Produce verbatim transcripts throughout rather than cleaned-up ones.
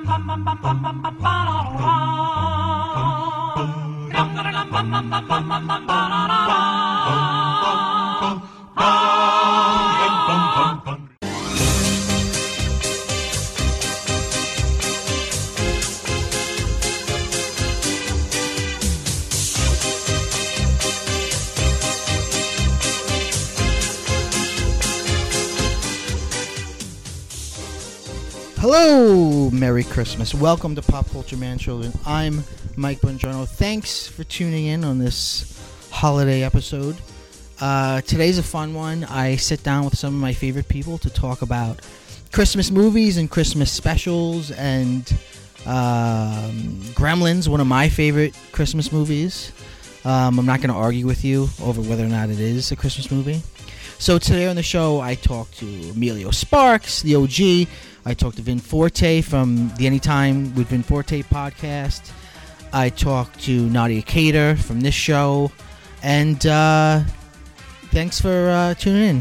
Hello, Merry Christmas. Welcome to Pop Culture Man Children. I'm Mike Bongiorno. Thanks for tuning in on this holiday episode. Uh, today's a fun one. I sit down with some of my favorite people to talk about Christmas movies and Christmas specials and um, Gremlins, one of my favorite Christmas movies. Um, I'm not going to argue with you over whether or not it is a Christmas movie. So today on the show, I talked to Emilio Sparks, the O G. I talked to Vin Forte from the Anytime with Vin Forte podcast. I talked to Nadia Cater from this show. And uh, thanks for uh, tuning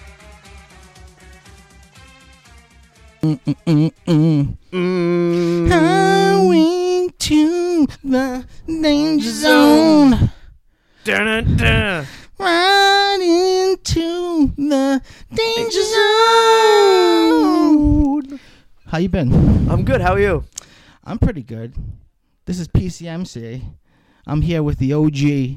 in. Mm-mm-mm-mm. Mm. Highway to the danger zone. Dun-dun-dun. Right into the danger zone. How you been? I'm good. How are you? I'm pretty good. This is P C M C. I'm here with the O G,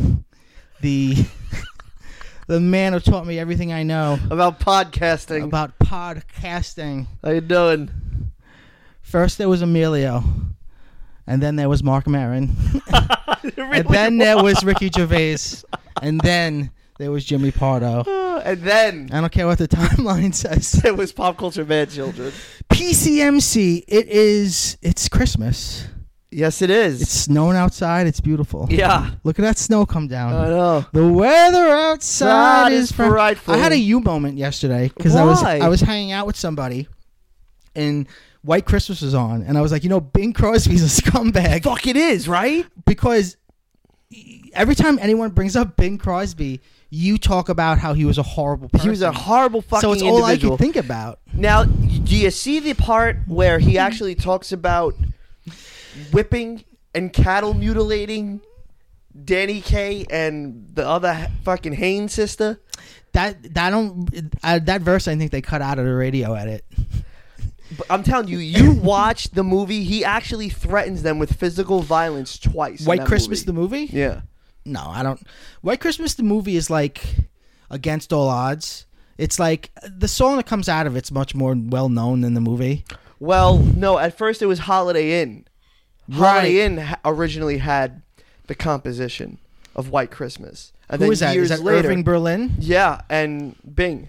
the the man who taught me everything I know About podcasting. about podcasting. How you doing? First there was Emilio, and then there was Mark Maron, Really and then there was Ricky Gervais, and then there was Jimmy Pardo. Uh, and then I don't care what the timeline says. it was Pop Culture Man Children. P C M C, it is, it's Christmas. Yes, it is. It's snowing outside. It's beautiful. Yeah. Look at that snow come down. I know. The weather outside That is is fr- frightful. I had a you moment yesterday because I was Why? I was hanging out with somebody, and White Christmas was on, and I was like, you know, Bing Crosby's a scumbag. Fuck, it is, right? Because every time anyone brings up Bing Crosby, you talk about how he was a horrible person. He was a horrible fucking So it's all I individual. could think about. Now, do you see the part where he actually talks about whipping and cattle mutilating Danny Kaye and the other fucking Haynes sister? That that don't uh, that verse I think they cut out of the radio edit. But I'm telling you, you watch the movie. He actually threatens them with physical violence twice. in White that Christmas movie. the movie? Yeah. No, I don't. White Christmas the movie is like against all odds. It's like the song that comes out of it's much more well known than the movie. Well, no. At first, it was Holiday Inn. Holiday Right. Inn ha- originally had the composition of White Christmas, and Who then is that? years Is that later, Irving Berlin? yeah, and Bing,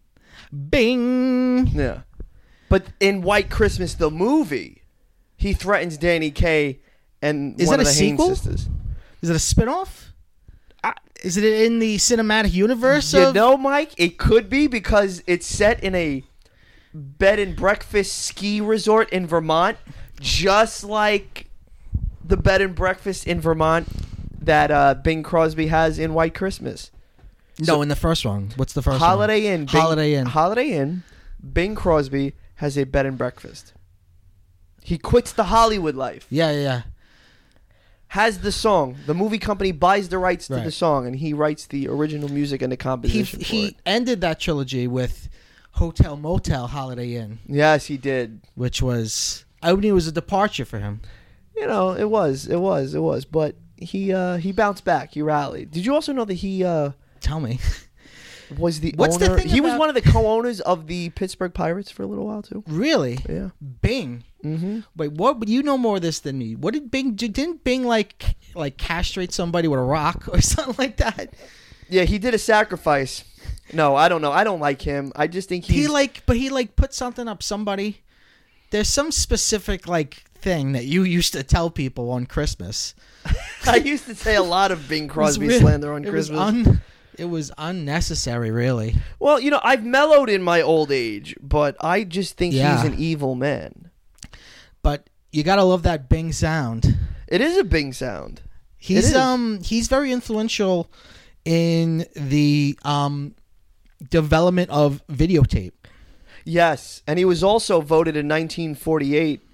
Bing. yeah. But in White Christmas, the movie, he threatens Danny Kaye and Is one that of a the Haynes sequel? sisters. Is it a spinoff? I- Is it in the cinematic universe? You of... know, Mike, it could be because it's set in a bed and breakfast ski resort in Vermont, just like the bed and breakfast in Vermont that uh, Bing Crosby has in White Christmas. No, So- in the first one. What's the first Holiday one? Inn. Bing, Holiday Inn. Holiday Inn. Bing Crosby has a bed and breakfast. He quits the Hollywood life. Yeah, yeah, yeah. Has the song. The movie company buys the rights to Right. the song, and he writes the original music and the He composition for he it. ended that trilogy with Hotel Motel Holiday Inn, Yes, he did. which was I mean it was a departure for him. You know, it was, it was, it was. But he uh, he bounced back. He rallied. Did you also know that he uh, Tell me. was the What's the owner? thing he was about- one of the co-owners of the Pittsburgh Pirates for a little while too. Really? Yeah. Bing. Mm-hmm. Wait, what? You know more of this than me. What did Bing? Didn't Bing like like castrate somebody with a rock or something like that? Yeah, he did a sacrifice. No, I don't know. I don't like him. I just think he's He like, but he like put something up somebody. There's some specific like thing that you used to tell people on Christmas. I used to say a lot of Bing Crosby It was slander on it was Christmas. un- it was unnecessary, really. Well, you know, I've mellowed in my old age, but I just think Yeah. he's an evil man. But you gotta love that Bing sound. It is a Bing sound. He's is. um he's very influential in the um development of videotape. Yes, and he was also voted in nineteen forty-eight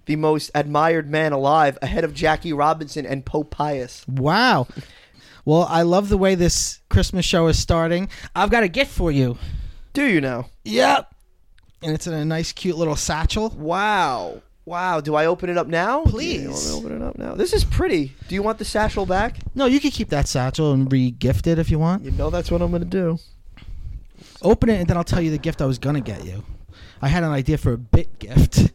the most admired man alive, ahead of Jackie Robinson and Pope Pius. Wow. Well, I love the way this Christmas show is starting. I've got a gift for you. Do you know? Yep. And it's in a nice, cute little satchel. Wow. Wow. Do I open it up now? Please. Yeah, I want to open it up now. This is pretty. Do you want the satchel back? No, you can keep that satchel and re-gift it if you want. You know that's what I'm going to do. Open it, and then I'll tell you the gift I was going to get you. I had an idea for a bit gift.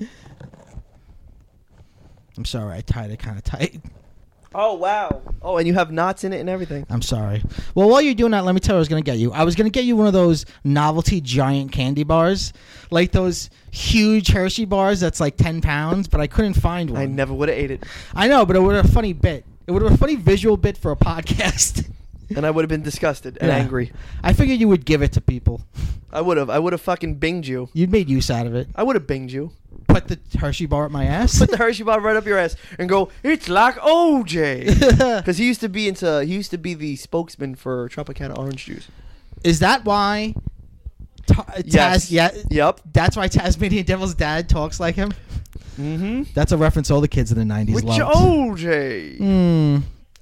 I'm sorry, I tied it kind of tight. Oh, wow. Oh, and you have knots in it and everything. I'm sorry. Well, while you're doing that, let me tell you what I was going to get you. I was going to get you one of those novelty giant candy bars. Like those huge Hershey bars that's like ten pounds, but I couldn't find one. I never would have ate it. I know, but it would have a funny bit. It would have a funny visual bit for a podcast. And I would have been disgusted and Yeah. angry. I figured you would give it to people. I would have. I would have fucking binged you. You'd made use out of it. I would have binged you. Put the Hershey bar up my ass. Put the Hershey bar right up your ass and go, it's like O J. Because he used to be into, he used to be the spokesman for Tropicana orange juice. Is that why? Ta- Yes. Taz, yeah. Yep. That's why Tasmanian Devil's dad talks like him. Mm-hmm. That's a reference all the kids in the nineties Which loved. O J? Mm.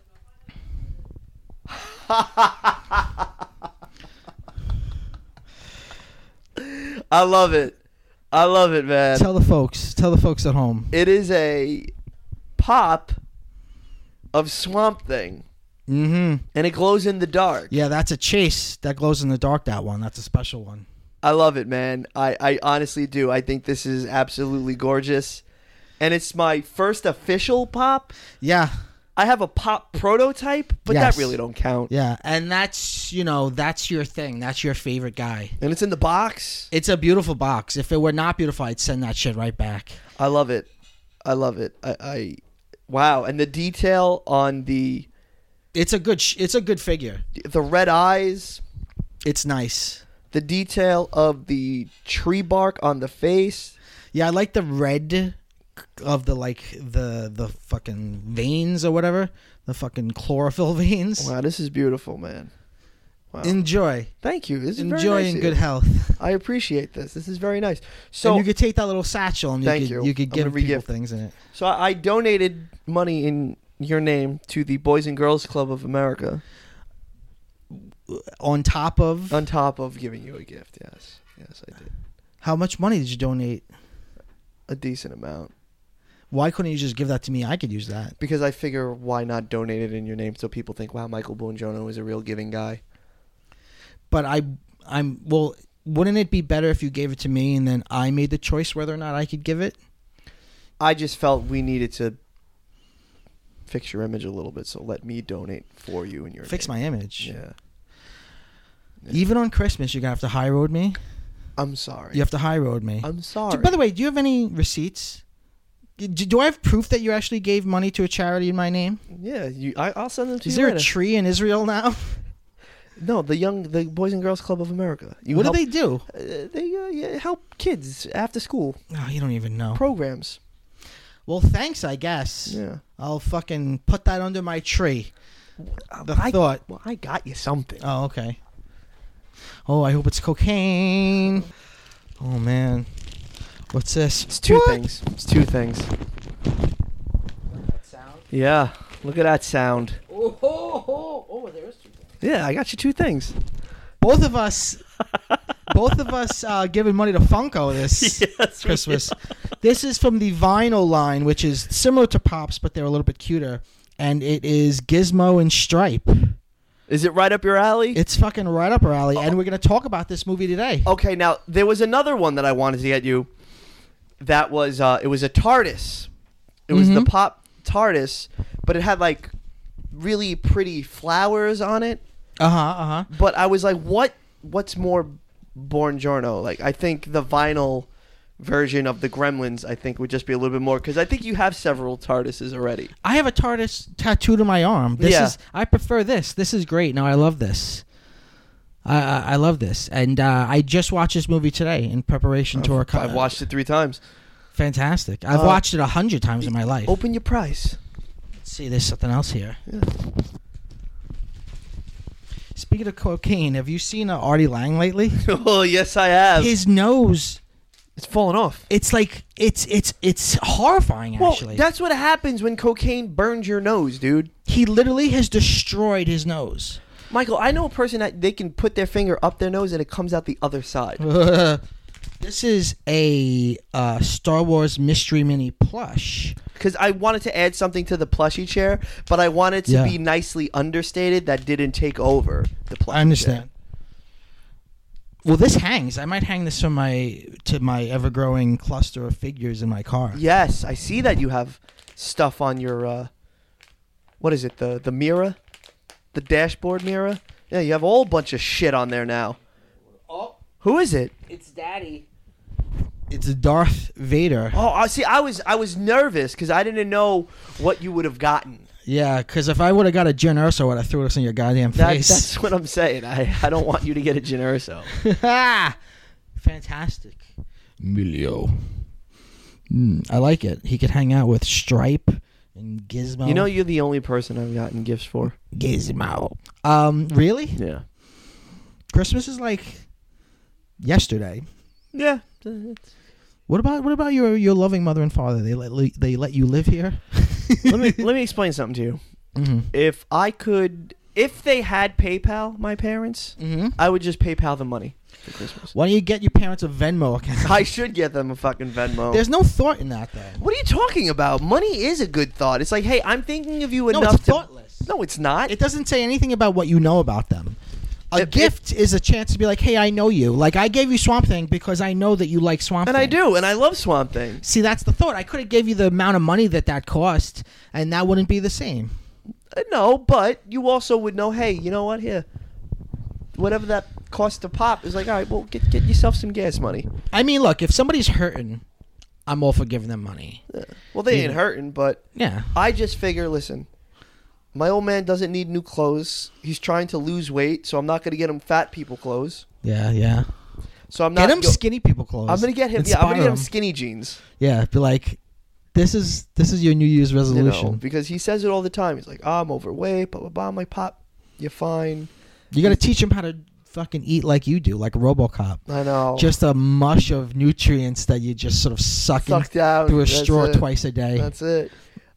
I love it. I love it, man. Tell the folks. Tell the folks at home. It is a pop of Swamp Thing, Mm-hmm. and it glows in the dark. Yeah, that's a chase that glows in the dark. That one. That's a special one. I love it, man. I, I honestly do. I think this is absolutely gorgeous. And it's my first official pop. Yeah. I have a pop prototype, but Yes. that really don't count. Yeah. And that's, you know, that's your thing. That's your favorite guy. And it's in the box. It's a beautiful box. If it were not beautiful, I'd send that shit right back. I love it. I love it. I, I wow. And the detail on the It's a good. Sh- it's a good figure. the red eyes, It's nice. the detail of the tree bark on the face. Yeah, I like the red of the like the the fucking veins or whatever, the fucking chlorophyll veins. Wow, this is beautiful, man. Wow. Enjoy. Thank you. This is very Enjoy nice in of good you. health. I appreciate this. This is very nice. So And you could take that little satchel and you Thank could you. you could I'm give gonna people re-gift. things in it. So I, I donated money in your name to the Boys and Girls Club of America. On top of On top of giving you a gift, yes, yes, I did how much money did you donate? a decent amount Why couldn't you just give that to me? I could use that. because I figure why not donate it in your name so people think, wow, Michael Buongiorno is a real giving guy. But I I'm well. Wouldn't it be better if you gave it to me and then I made the choice whether or not I could give it? I just felt we needed to fix your image a little bit, so let me donate for you in your Fix name. my image. Yeah. Yeah. Even on Christmas, you're gonna have to high road me. I'm sorry. You have to high road me. I'm sorry. Do- by the way, do you have any receipts? Do, do I have proof that you actually gave money to a charity in my name? yeah, you. I, I'll send them to Is you. there a later. tree in Israel now? No, the young, the Boys and Girls Club of America. You what help, do they do? Uh, they uh, yeah, help kids after school Oh, you don't even know. programs. Well, thanks, I guess. Yeah. I'll fucking put that under my tree. The I, thought. Well, I got you something. Oh, okay. Oh, I hope it's cocaine. Oh, man. What's this? It's two What? things. It's two things. Yeah. Look at that sound. Oh, oh, oh, oh, there is two things. Yeah, I got you two things. Both of us, both of us uh, giving money to Funko this Yes, we Christmas. This is from the vinyl line, which is similar to Pops, but they're a little bit cuter. And it is Gizmo and Stripe. Is it right up your alley? It's fucking right up our alley, and we're going to talk about this movie today. Okay, now there was another one that I wanted to get you. That was uh, it was a TARDIS. It was the Mhm. pop TARDIS, but it had like really pretty flowers on it. Uh-huh, uh-huh. But I was like, what? What's more Buongiorno? Like, I think the vinyl version of the Gremlins, I think, would just be a little bit more because I think you have several TARDISes already. I have a TARDIS tattooed on my arm. This Yeah. is I prefer this. This is great. Now I love this. I I, I love this, and uh, I just watched this movie today in preparation to our. co- I've watched it three times. Fantastic. I've Uh, watched it a hundred times in my life. Open your price. Let's see, there's something else here. Yeah. Speaking of cocaine, have you seen uh, Artie Lang lately? Oh yes, I have. His nose It's falling off. It's like it's it's it's horrifying. Actually, Well, that's what happens when cocaine burns your nose, dude. he literally has destroyed his nose. Michael, I know a person that they can put their finger up their nose and it comes out the other side. This is a uh, Star Wars Mystery Mini plush. Because I wanted to add something to the plushie chair, but I wanted to Yeah. be nicely understated that didn't take over the plushie I understand. chair. Well, this hangs. I might hang this from my to my ever-growing cluster of figures in my car. Yes, I see that you have stuff on your, uh, what is it, the, the mirror? The dashboard mirror? Yeah, you have a whole bunch of shit on there now. Oh, Who is it? it's Daddy. It's Darth Vader. Oh, I see. I was I was nervous because I didn't know what you would have gotten. Yeah, because if I would have got a Gen Urso, I would have threw this in your goddamn That, face. that's what I'm saying. I, I don't want you to get a Gen Urso. Fantastic. Emilio. Mm, I like it. He could hang out with Stripe and Gizmo. You know, you're the only person I've gotten gifts for. Gizmo. Um, really? Yeah. Christmas is like yesterday. Yeah. It's- What about what about your your loving mother and father? They let li- they let you live here. let me let me explain something to you. Mm-hmm. If I could, if they had PayPal, my parents, Mm-hmm. I would just PayPal them money for Christmas. Why don't you get your parents a Venmo account? I should get them a fucking Venmo. There's no thought in that, though. What are you talking about? Money is a good thought. It's like, hey, I'm thinking of you No, enough it's to. thoughtless. No, it's not. It doesn't say anything about what you know about them. A If- gift is a chance to be like, hey, I know you. Like, I gave you Swamp Thing because I know that you like Swamp and Thing. I do, and I love Swamp Thing. See, that's the thought. I could have gave you the amount of money that that cost, and that wouldn't be the same. Uh, No, but you also would know, hey, you know what? Here, whatever that cost to pop is like, all right, well, get get yourself some gas money. I mean, look, if somebody's hurting, I'm all for giving them money. Yeah. Well, they ain't Yeah. hurting, but Yeah. I just figure, listen, my old man doesn't need new clothes. He's trying to lose weight, so I'm not going to get him fat people clothes. Yeah, yeah. So I'm not. Get him go- skinny people clothes. I'm going to get him. Yeah, I'm going to Inspire get him him. skinny jeans. Yeah, be like, this is this is your New Year's You resolution. know, because he says it all the time. He's like, oh, I'm overweight, blah blah blah. I'm like, Pop, you're fine. You got to teach him how to fucking eat like you do, like RoboCop. I know. Just a mush of nutrients that you just sort of suck in sucked out through a That's straw it. twice a day. That's it.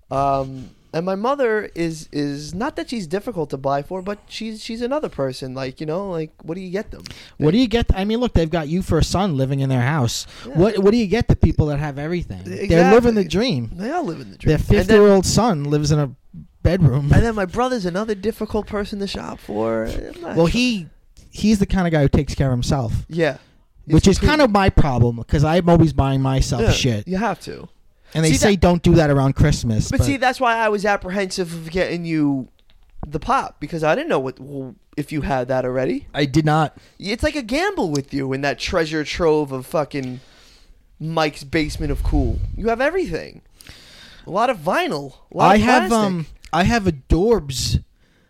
Um, and my mother is is not that she's difficult to buy for, but she's she's another person. Like, you know, like, what do you get them? What do you get? I mean, look, they've got you for a son living in their house. Yeah. What What do you get the people that have everything? They're Exactly. living the dream. They are living the dream. Their And then- fifty-year-old son lives in a bedroom. And then my brother's another difficult person to shop for. I'm not Well, sure. he he's the kind of guy who takes care of himself, yeah, which is kind of my problem because I'm always buying myself yeah, shit. You have to. And they See, say that- don't do that around Christmas. But, see, that's why I was apprehensive of getting you the pop because I didn't know what well, if you had that already. I did not. It's like a gamble with you in that treasure trove of fucking Mike's basement of cool. You have everything. A lot of vinyl. A lot I of have plastic. um I have a Dorbs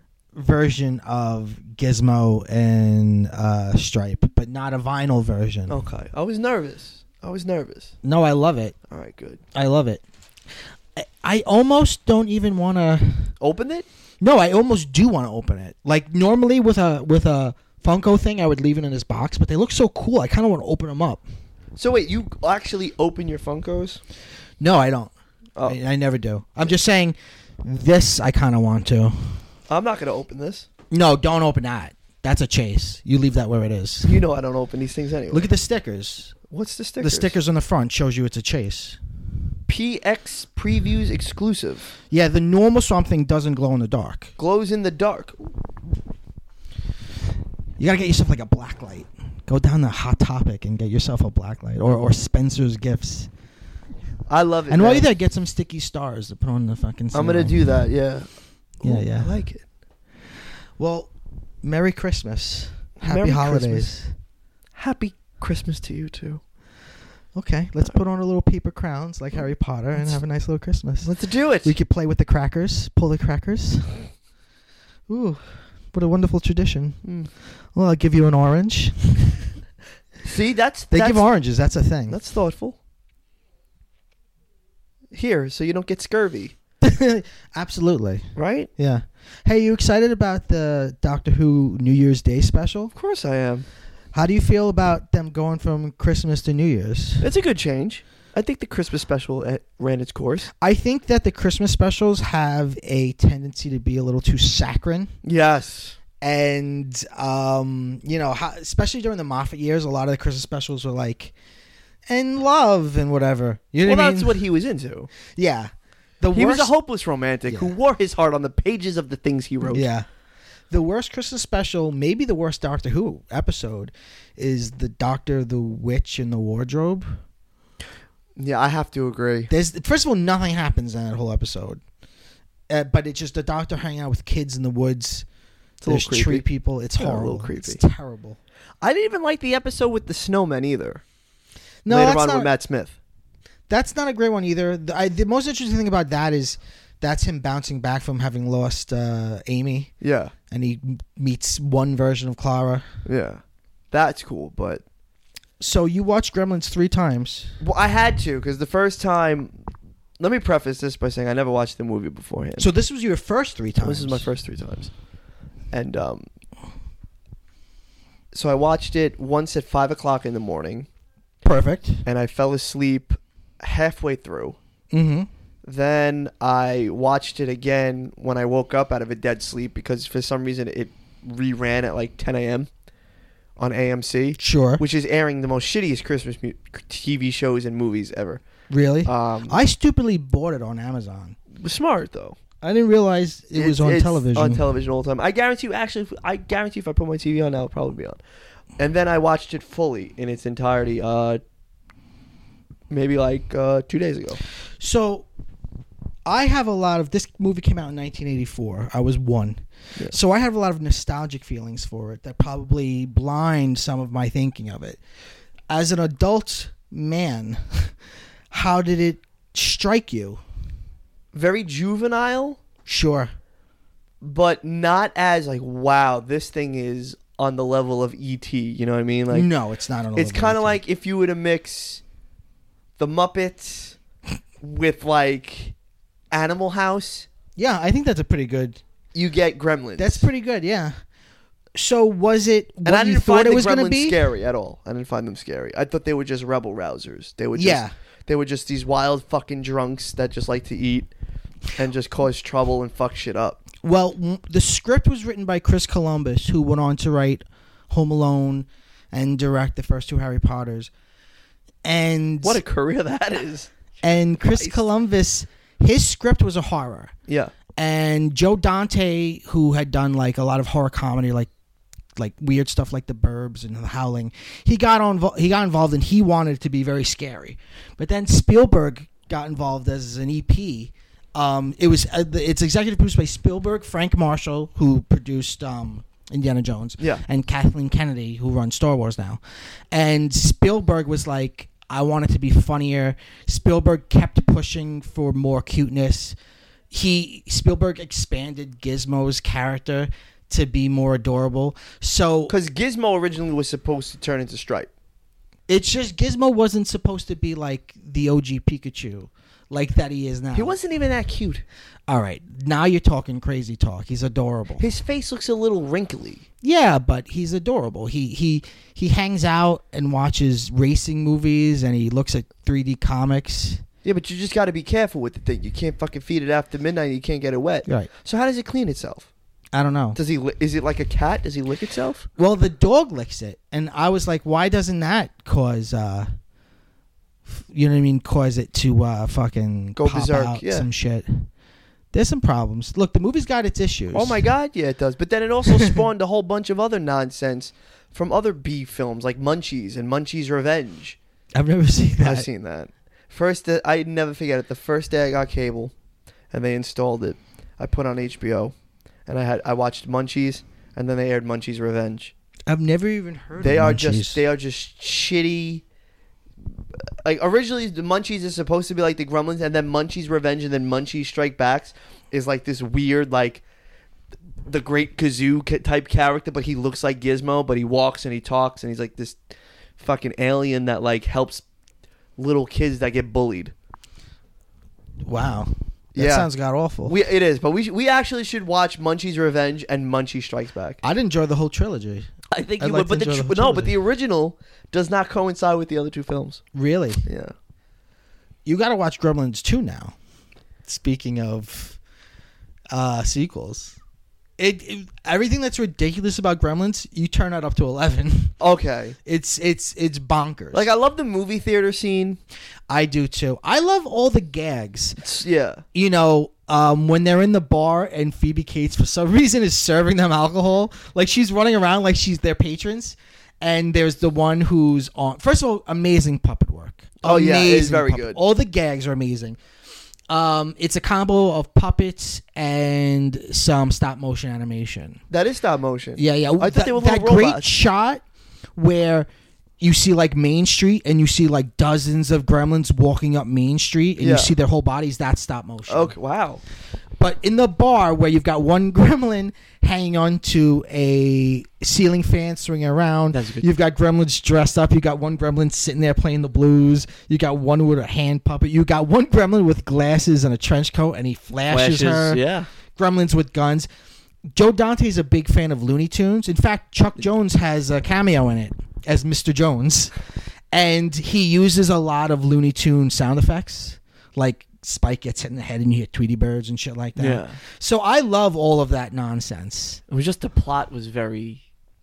version of Gizmo and uh, Stripe, but not a vinyl version. Okay. I was nervous. I was nervous. No, I love it. All right, good. I love it. I, I almost don't even want to. Open it? No, I almost do want to open it. Like normally with a with a Funko thing, I would leave it in his box, but they look so cool. I kind of want to open them up. So wait, you actually open your Funkos? No, I don't. Oh. I, I never do. I'm just saying this. I kind of want to. I'm not going to open this. No, don't open that. That's a chase. You leave that where it is. You know I don't open these things anyway. Look at the stickers. What's the stickers? The stickers on the front shows you it's a chase. P X Previews exclusive. Yeah, the normal Swamp Thing doesn't glow in the dark. Glows in the dark. You gotta get yourself like a black light. Go down to Hot Topic and get yourself a black light, or or Spencer's Gifts. I love it. And while man. you're there, get some sticky stars to put on the fucking. I'm gonna ceiling. do that. Yeah. Yeah, Ooh, yeah. I like it. Well, Merry Christmas. Happy Merry holidays. Christmas. Happy Christmas to you too. Okay, let's put on a little paper crowns like Harry Potter and Let's- have a nice little Christmas. Let's do it. We could play with the crackers, pull the crackers. Ooh, what a wonderful tradition. Mm. Well, I'll give you an orange. See, that's They that's, give oranges. That's a thing. That's thoughtful. Here, so you don't get scurvy, Absolutely. right? Yeah. Hey, you excited about the Doctor Who New Year's Day special? Of course I am. How do you feel about them going from Christmas to New Year's? It's a good change. I think the Christmas special uh, ran its course. I think that the Christmas specials have a tendency to be a little too saccharine. Yes. And, um, you know, how, especially during the Moffat years, a lot of the Christmas specials were like, and love and whatever. You know well, what I that's mean? what he was into. Yeah. The he worst, was a hopeless romantic Yeah. who wore his heart on the pages of the things he wrote. Yeah. The worst Christmas special, maybe the worst Doctor Who episode, is the Doctor, the Witch, in the Wardrobe. Yeah, I have to agree. There's First of all, nothing happens in that whole episode. Uh, but it's just the Doctor hanging out with kids in the woods. It's a little There's creepy. tree people. It's Yeah, a little horrible. creepy. It's terrible. I didn't even like the episode with the snowmen either. No, Later that's on not, with Matt Smith. That's not a great one either. The, I, the most interesting thing about that is that's him bouncing back from having lost uh, Amy, Yeah, and he m- meets one version of Clara. yeah. That's cool, but... So you watched Gremlins three times. Well, I had to, because the first time... Let me preface this by saying I never watched the movie beforehand. So this was your first three times. This is my first three times. And, um... So I watched it once at five o'clock in the morning, Perfect. and I fell asleep halfway through. Mm-hmm. Then I watched it again when I woke up out of a dead sleep because for some reason it reran at like ten a.m. on A M C, Sure. which is airing the most shittiest Christmas mu- T V shows and movies ever. Really? Um, I stupidly bought it on Amazon. it was smart though. I didn't realize it was It's- on it's television. On television all the time. I guarantee you. Actually, if- I guarantee if I put my T V on now, it'll probably be on. And then I watched it fully in its entirety. Uh, maybe like uh, two days ago. So I have a lot of... This movie came out in nineteen eighty-four. I was one. Yeah. So I have a lot of nostalgic feelings for it that probably blind some of my thinking of it. As an adult man, how did it strike you? Very juvenile, Sure. but not as like, wow, this thing is on the level of E T. You know what I mean? Like, no, it's not. On a it's level kind of with like if you were to mix the Muppets with like Animal House, it. Yeah, I think that's a pretty good... you get Gremlins. That's pretty good, yeah. So was it what And I you didn't thought find it the was going to Gremlins be? scary at all. I didn't find them scary. I thought they were just rebel rousers. They were just, Yeah. they were just these wild fucking drunks that just like to eat and just cause trouble and fuck shit up. Well, w- the script was written by Chris Columbus, who went on to write Home Alone and direct the first two Harry Potters. And What a career that is. and Chris Christ. Columbus, his script was a horror. Yeah. And Joe Dante, who had done like a lot of horror comedy, like like weird stuff like The Burbs and The Howling, he got on he got involved and he wanted it to be very scary. But then Spielberg got involved as an E P. Um, it was uh, it's executive produced by Spielberg, Frank Marshall, who produced um, Indiana Jones, Yeah. and Kathleen Kennedy, who runs Star Wars now. And Spielberg was like, I want it to be funnier. Spielberg kept pushing for more cuteness. He Spielberg expanded Gizmo's character to be more adorable. So Because Gizmo originally was supposed to turn into Stripe. it's just Gizmo wasn't supposed to be like the O G Pikachu, like that he is now. He wasn't even that cute. All right, now you're talking crazy talk. He's adorable. His face looks a little wrinkly. Yeah, but he's adorable. He he he hangs out and watches racing movies, and he looks at three D comics. Yeah, but you just got to be careful with the thing. You can't fucking feed it after midnight. You can't get it wet. Right. So how does it clean itself? I don't know. Does he? Li- is it like a cat? Does he lick itself? Well, the dog licks it, and I was like, why doesn't that cause, uh, f- you know what I mean, cause it to uh, fucking Go pop berserk, out yeah. some shit? There's some problems. Look, the movie's got its issues. Oh my god, yeah, it does. But then it also spawned a whole bunch of other nonsense from other B films like Munchies and Munchies Revenge. I've never seen that. I've seen that. First, uh, I never forget it. The first day I got cable, and they installed it, I put on H B O, and I had I watched Munchies, and then they aired Munchies Revenge. I've never even heard. They of are Munchies. just they are just shitty. Like originally, the Munchies is supposed to be like the Gremlins, and then Munchies Revenge, and then Munchies Strike Backs is like this weird like the Great Kazoo ca- type character, but he looks like Gizmo, but he walks and he talks, and he's like this fucking alien that like helps little kids that get bullied. Wow. That Yeah. sounds god awful. We it is, but we sh- we actually should watch Munchies Revenge and Munchies Strikes Back. I'd enjoy the whole trilogy. I think I'd you like would, but to the enjoy tr- the no, trilogy. but the original does not coincide with the other two films. Really? Yeah. You got to watch Gremlins two now. Speaking of uh, sequels, it, it everything that's ridiculous about Gremlins, you turn it up to eleven. Okay. It's it's it's bonkers. Like I love the movie theater scene. I do too. I love all the gags. It's, yeah. You know, um, when they're in the bar and Phoebe Cates for some reason is serving them alcohol, like she's running around like she's their patrons. And there's the one who's on. First of all, amazing puppet work. Oh yeah, it is Amazing very puppet- good. All the gags are amazing. Um, it's a combo of puppets and some stop motion animation. That is stop motion. Yeah, yeah. I thought that they were that little great robots. shot where you see like Main Street and you see like dozens of gremlins walking up Main Street and Yeah. you see their whole bodies. That's stop motion. Okay. Wow. But in the bar where you've got one gremlin hanging on to a ceiling fan swinging around, That's good. you've got gremlins dressed up, you got one gremlin sitting there playing the blues, you got one with a hand puppet, you got one gremlin with glasses and a trench coat and he flashes, her, Yeah. gremlins with guns. Joe Dante's a big fan of Looney Tunes. In fact, Chuck Jones has a cameo in it as Mister Jones, and he uses a lot of Looney Tune sound effects, like Spike gets hit in the head and you hear Tweety Birds and shit like that. Yeah. So I love all of that nonsense. It was just the plot was very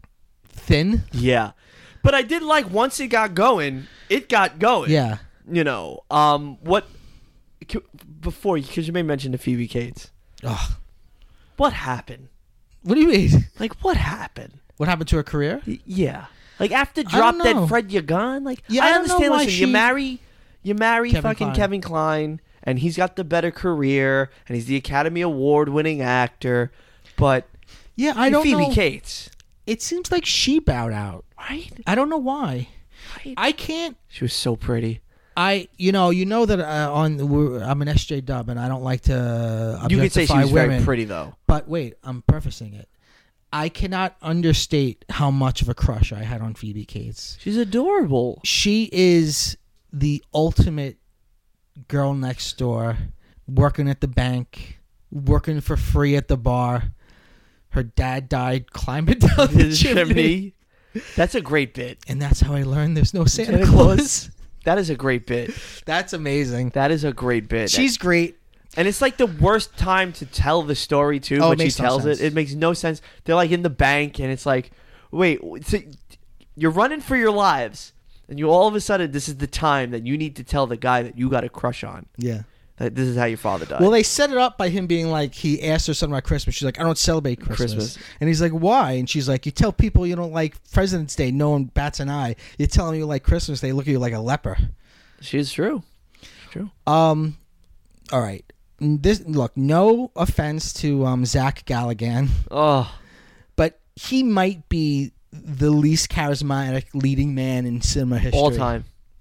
Thin? yeah. But I did like once it got going, it got going. Yeah. You know, um, what c- before because you made mention to Phoebe Cates. Ugh. What happened? What do you mean? Like what happened? What happened to her career? Y- yeah. Like after don't Drop know. Dead Fred, you gone. Like Yeah, I, I don't know understand. why Listen, she- you marry, you marry Kevin fucking Kline. Kevin Kline, and he's got the better career, and he's the Academy Award winning actor. But Yeah, I don't Phoebe know. Cates, It seems like she bowed out. right? I don't know why. Right. I can't. She was so pretty. I you know you know that uh, on we're, I'm an S J dub and I don't like to You could say she objectify was women. very pretty though. But wait, I'm prefacing it. I cannot understate how much of a crush I had on Phoebe Cates. She's adorable. She is the ultimate girl next door, working at the bank, working for free at the bar. Her dad died climbing down the chimney. That's a great bit. And that's how I learned there's no Santa, Santa Claus. Claus. That is a great bit. That's amazing. That is a great bit. She's great. And it's like the worst time to tell the story too. Oh, it when she makes no tells sense. it, it makes no sense. They're like in the bank, and it's like, wait, so you're running for your lives, and you all of a sudden this is the time that you need to tell the guy that you got a crush on Yeah. that this is how your father died. Well, they set it up by him being like, he asked her something about Christmas. She's like, I don't celebrate Christmas. Christmas. And he's like, why? And she's like, you tell people you don't like President's Day, no one bats an eye. You tell them you like Christmas, they look at you like a leper. She's true. It's true. Um, all right. This look, no offense to um Zach Galligan, Oh, but he might be the least charismatic leading man in cinema history. all time.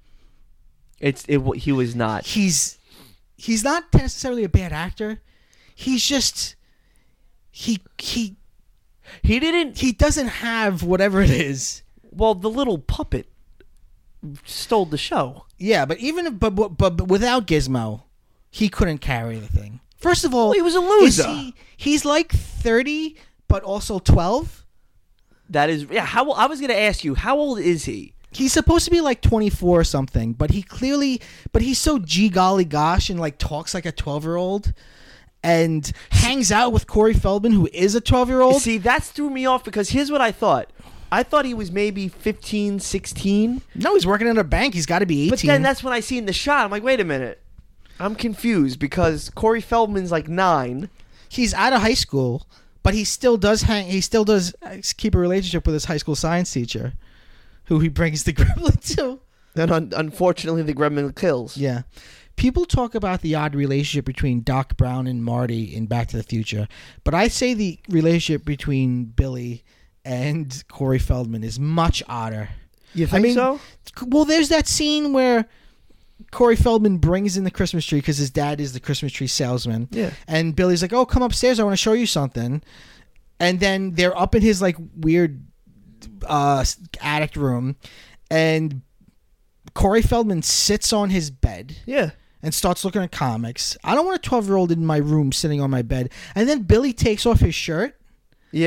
It's it. He was not. He's he's not necessarily a bad actor. He's just he he He didn't. he doesn't have whatever it is. Well, the little puppet stole the show. Yeah, but even if, but, but but without Gizmo, he couldn't carry the thing. First of all, Well, he was a is loser. he, he's like thirty, but also twelve. That is, yeah. How I was going to ask you, how old is he? He's supposed to be like twenty-four or something, but he clearly, but he's so gee golly gosh and like talks like a twelve-year-old and hangs out with Corey Feldman, who is a twelve-year-old. See, that's threw me off because here's what I thought. I thought he was maybe fifteen, sixteen. No, he's working at a bank. He's got to be eighteen. But then that's when I seen the shot. I'm like, wait a minute. I'm confused because Corey Feldman's like nine. He's out of high school, but he still does hang. He still does uh, keep a relationship with his high school science teacher, who he brings the gremlin to. Then un- unfortunately, the gremlin kills. Yeah. People talk about the odd relationship between Doc Brown and Marty in Back to the Future, but I say the relationship between Billy and Corey Feldman is much odder. You I think mean, so? Well, there's that scene where Corey Feldman brings in the Christmas tree because his dad is the Christmas tree salesman. Yeah. And Billy's like, oh, come upstairs. I want to show you something. And then they're up in his like weird uh, attic room. And Corey Feldman sits on his bed Yeah. and starts looking at comics. I don't want a twelve-year-old in my room sitting on my bed. And then Billy takes off his shirt. Yeah.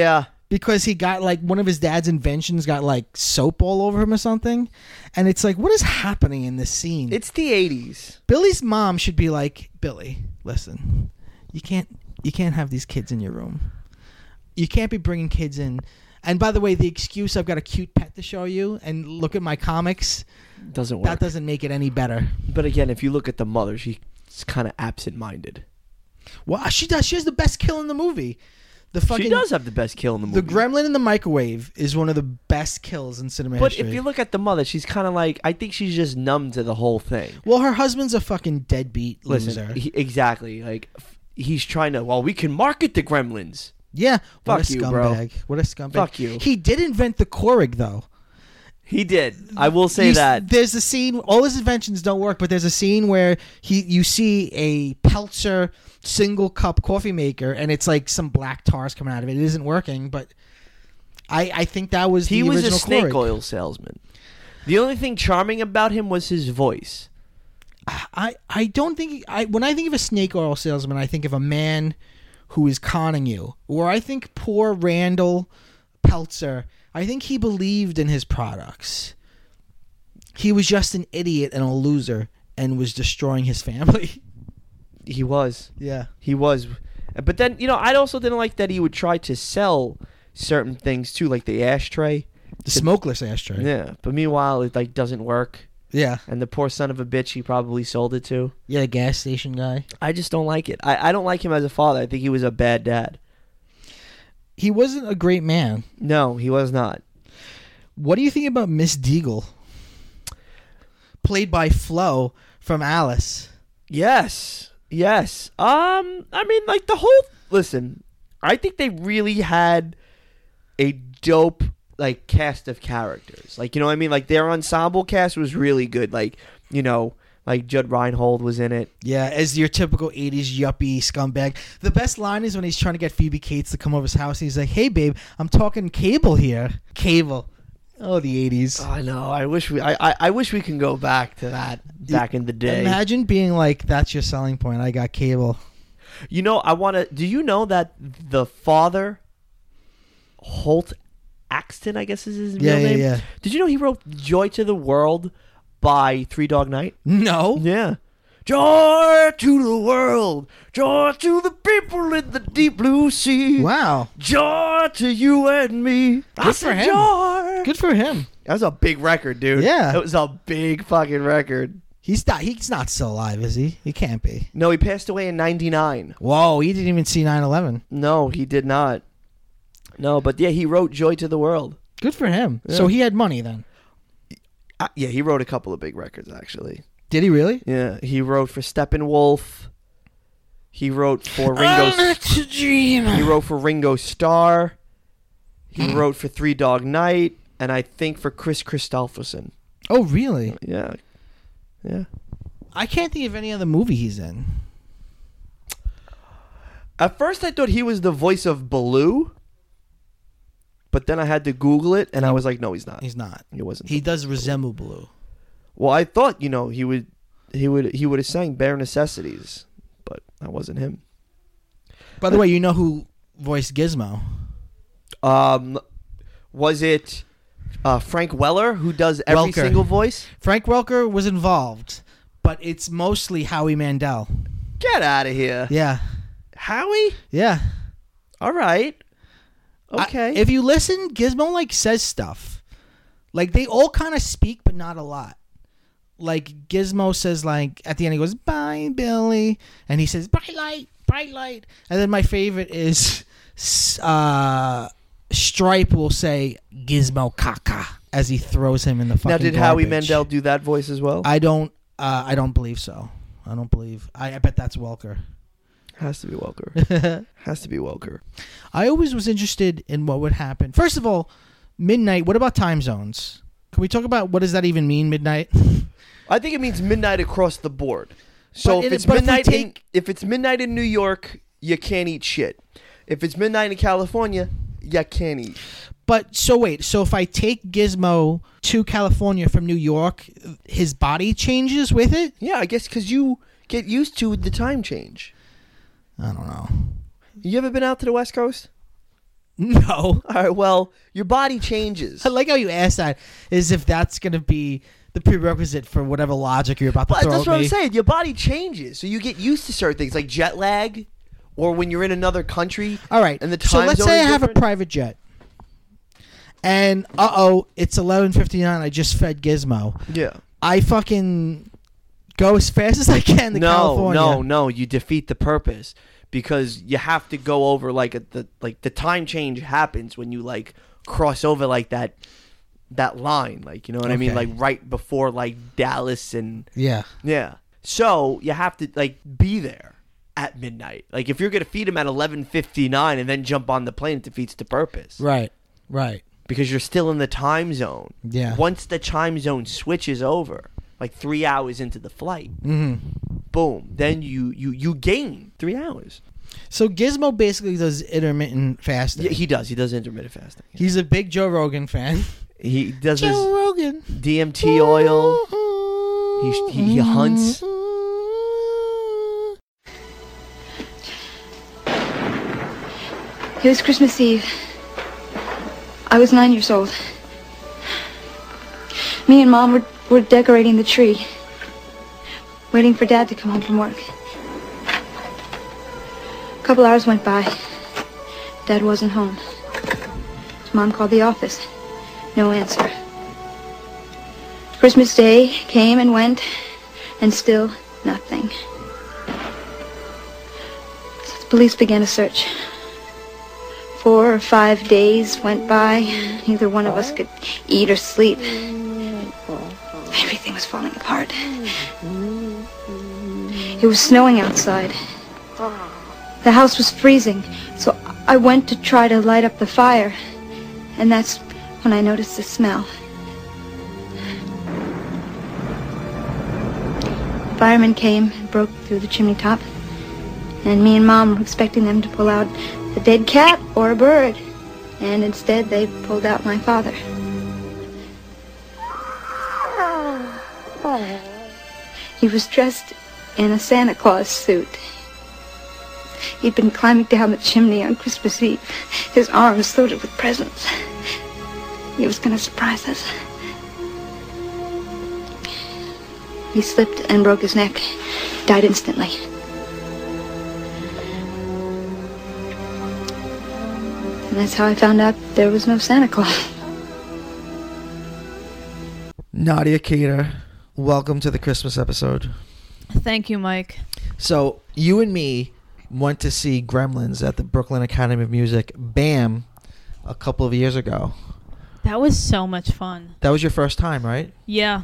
because he got like one of his dad's inventions got like soap all over him or something. And it's like, what is happening in this scene? It's the eighties. Billy's mom should be like, Billy, listen, you can't you can't have these kids in your room. You can't be bringing kids in. And by the way, the excuse I've got a cute pet to show you and look at my comics, doesn't work. That doesn't make it any better. But again, if you look at the mother, she's kind of absent-minded. Well, she does. She has the best kill in the movie. The fucking, she does have the best kill in the movie. The gremlin in the microwave is one of the best kills in cinema but history. But if you look at the mother, she's kind of like, I think she's just numb to the whole thing. Well, her husband's a fucking deadbeat loser. Listen, he, exactly. Like, he's trying to, well, we can market the gremlins. Yeah. What Fuck a you, scumbag. bro. What a scumbag. Fuck you. He did invent the Keurig, though. He did. I will say you, that. There's a scene, all his inventions don't work, but there's a scene where he you see a Peltzer single cup coffee maker, and it's like some black tars coming out of it. It isn't working, but I I think that was he the was original a snake Keurig. oil salesman. The only thing charming about him was his voice. I, I don't think I when I think of a snake oil salesman, I think of a man who is conning you. Or I think poor Randall Peltzer, I think he believed in his products. He was just an idiot and a loser and was destroying his family. He was. Yeah. He was. But then, you know, I also didn't like that he would try to sell certain things too, like the ashtray. The smokeless ashtray. Yeah. But meanwhile, it like doesn't work. Yeah. And the poor son of a bitch he probably sold it to. Yeah, the gas station guy. I just don't like it. I, I don't like him as a father. I think he was a bad dad. He wasn't a great man. No, he was not. What do you think about Miss Deagle? Played by Flo from Alice. Yes. Yes. Um, I mean, like the whole... Listen, I think they really had a dope... like cast of characters, like, you know what I mean, like their ensemble cast was really good. Like, you know, like Judd Reinhold was in it. Yeah, as your typical eighties yuppie scumbag. The best line is when he's trying to get Phoebe Cates to come over his house. He's like, "Hey, babe, I'm talking cable here." Cable. Oh, the eighties. I know. I wish we. I, I. I wish we can go back to that back in the day. Imagine being like, "That's your selling point. I got cable." You know, I want to. Do you know that the father, Holt Axton, I guess is his yeah, real yeah, name. Yeah. Did you know he wrote "Joy to the World" by Three Dog Night? No. Yeah. Joy to the world, joy to the people in the deep blue sea. Wow. Joy to you and me. Good I for said him. Joy. Good for him. That was a big record, dude. Yeah. It was a big fucking record. He's not. He's not still alive, is he? He can't be. No, he passed away in ninety-nine. Whoa, he didn't even see nine eleven. No, he did not. No, but yeah, he wrote "Joy to the World." Good for him. Yeah. So he had money then. Uh, yeah, he wrote a couple of big records, actually. Did he really? Yeah, he wrote for Steppenwolf. He wrote for Ringo. to dream. He wrote for Ringo Starr. He wrote for Three Dog Night, and I think for Chris Christopherson. Oh, really? Yeah, yeah. I can't think of any other movie he's in. At first, I thought he was the voice of Baloo, but then I had to Google it, and I was like, no, he's not. He's not. He wasn't. He does resemble Baloo. Well, I thought, you know, he would, he would, he would have sang "Bare Necessities," but that wasn't him. By the way, you know who voiced Gizmo? Um, was it uh, Frank Weller who does every Welker. single voice? Frank Welker was involved, but it's mostly Howie Mandel. Get out of here, Yeah. Howie. Yeah. All right. I- Okay. if you listen, Gizmo like says stuff. Like they all kind of speak, but not a lot. Like Gizmo says, like at the end he goes, "Bye, Billy," and he says, "Bright light, bright light." And then my favorite is, uh, Stripe will say, "Gizmo caca," as he throws him in the fucking. now, did Howie garbage. Mandel do that voice as well? I don't. Uh, I don't believe so. I don't believe. I, I bet that's Welker. Has to be Welker. Has to be Welker. I always was interested in what would happen. First of all, midnight. What about time zones? Can we talk about what does that even mean, midnight? I think it means midnight across the board. So But if it- it's but if we midnight in take- if it's midnight in New York, you can't eat shit. If it's midnight in California, you can't eat. But so wait. So if I take Gizmo to California from New York, his body changes with it? Yeah, I guess because you get used to the time change. I don't know. You ever been out to the West Coast? No. All right, well, your body changes. I like how you asked that, as if that's going to be the prerequisite for whatever logic you're about to But throw that's at what me. I'm saying. Your body changes, so you get used to certain things, like jet lag, or when you're in another country. All right. And the so time let's zone say I is have a different. private jet, and uh oh, it's eleven fifty-nine. I just fed Gizmo. Yeah. I fucking go as fast as I can to No, California. no, no. You defeat the purpose because you have to go over like a, the like the time change happens when you like cross over like that that line, like you know what I mean, Okay. like right before like Dallas and Yeah. yeah. So you have to like be there at midnight. Like if you're gonna feed him at eleven fifty-nine and then jump on the plane, it defeats the purpose. Right. Right. Because you're still in the time zone. Yeah. Once the time zone switches over, like three hours into the flight, Mm-hmm. boom, then you you you gain three hours. So Gizmo basically does intermittent fasting. Yeah, he does. He does intermittent fasting. He's a big Joe Rogan fan. He does Joe his Rogan. D M T oil. He he, he hunts. It was Christmas Eve. I was nine years old. Me and Mom were, were decorating the tree, waiting for Dad to come home from work. A couple hours went by. Dad wasn't home. Mom called the office. No answer. Christmas Day came and went, and still nothing. So the police began a search. Four or five days went by. Neither one of us could eat or sleep. Everything was falling apart. It was snowing outside. The house was freezing, so I went to try to light up the fire. And that's when I noticed the smell. Firemen came and broke through the chimney top. And me and Mom were expecting them to pull out a dead cat or a bird. And instead, they pulled out my father. He was dressed in a Santa Claus suit. He'd been climbing down the chimney on Christmas Eve, his arms loaded with presents. He was going to surprise us. He slipped and broke his neck. Died instantly. And that's how I found out there was no Santa Claus. Nadia Cater, welcome to the Christmas episode. Thank you, Mike. So you and me went to see Gremlins at the Brooklyn Academy of Music, BAM, a couple of years ago. That was so much fun. That was your first time, right? Yeah.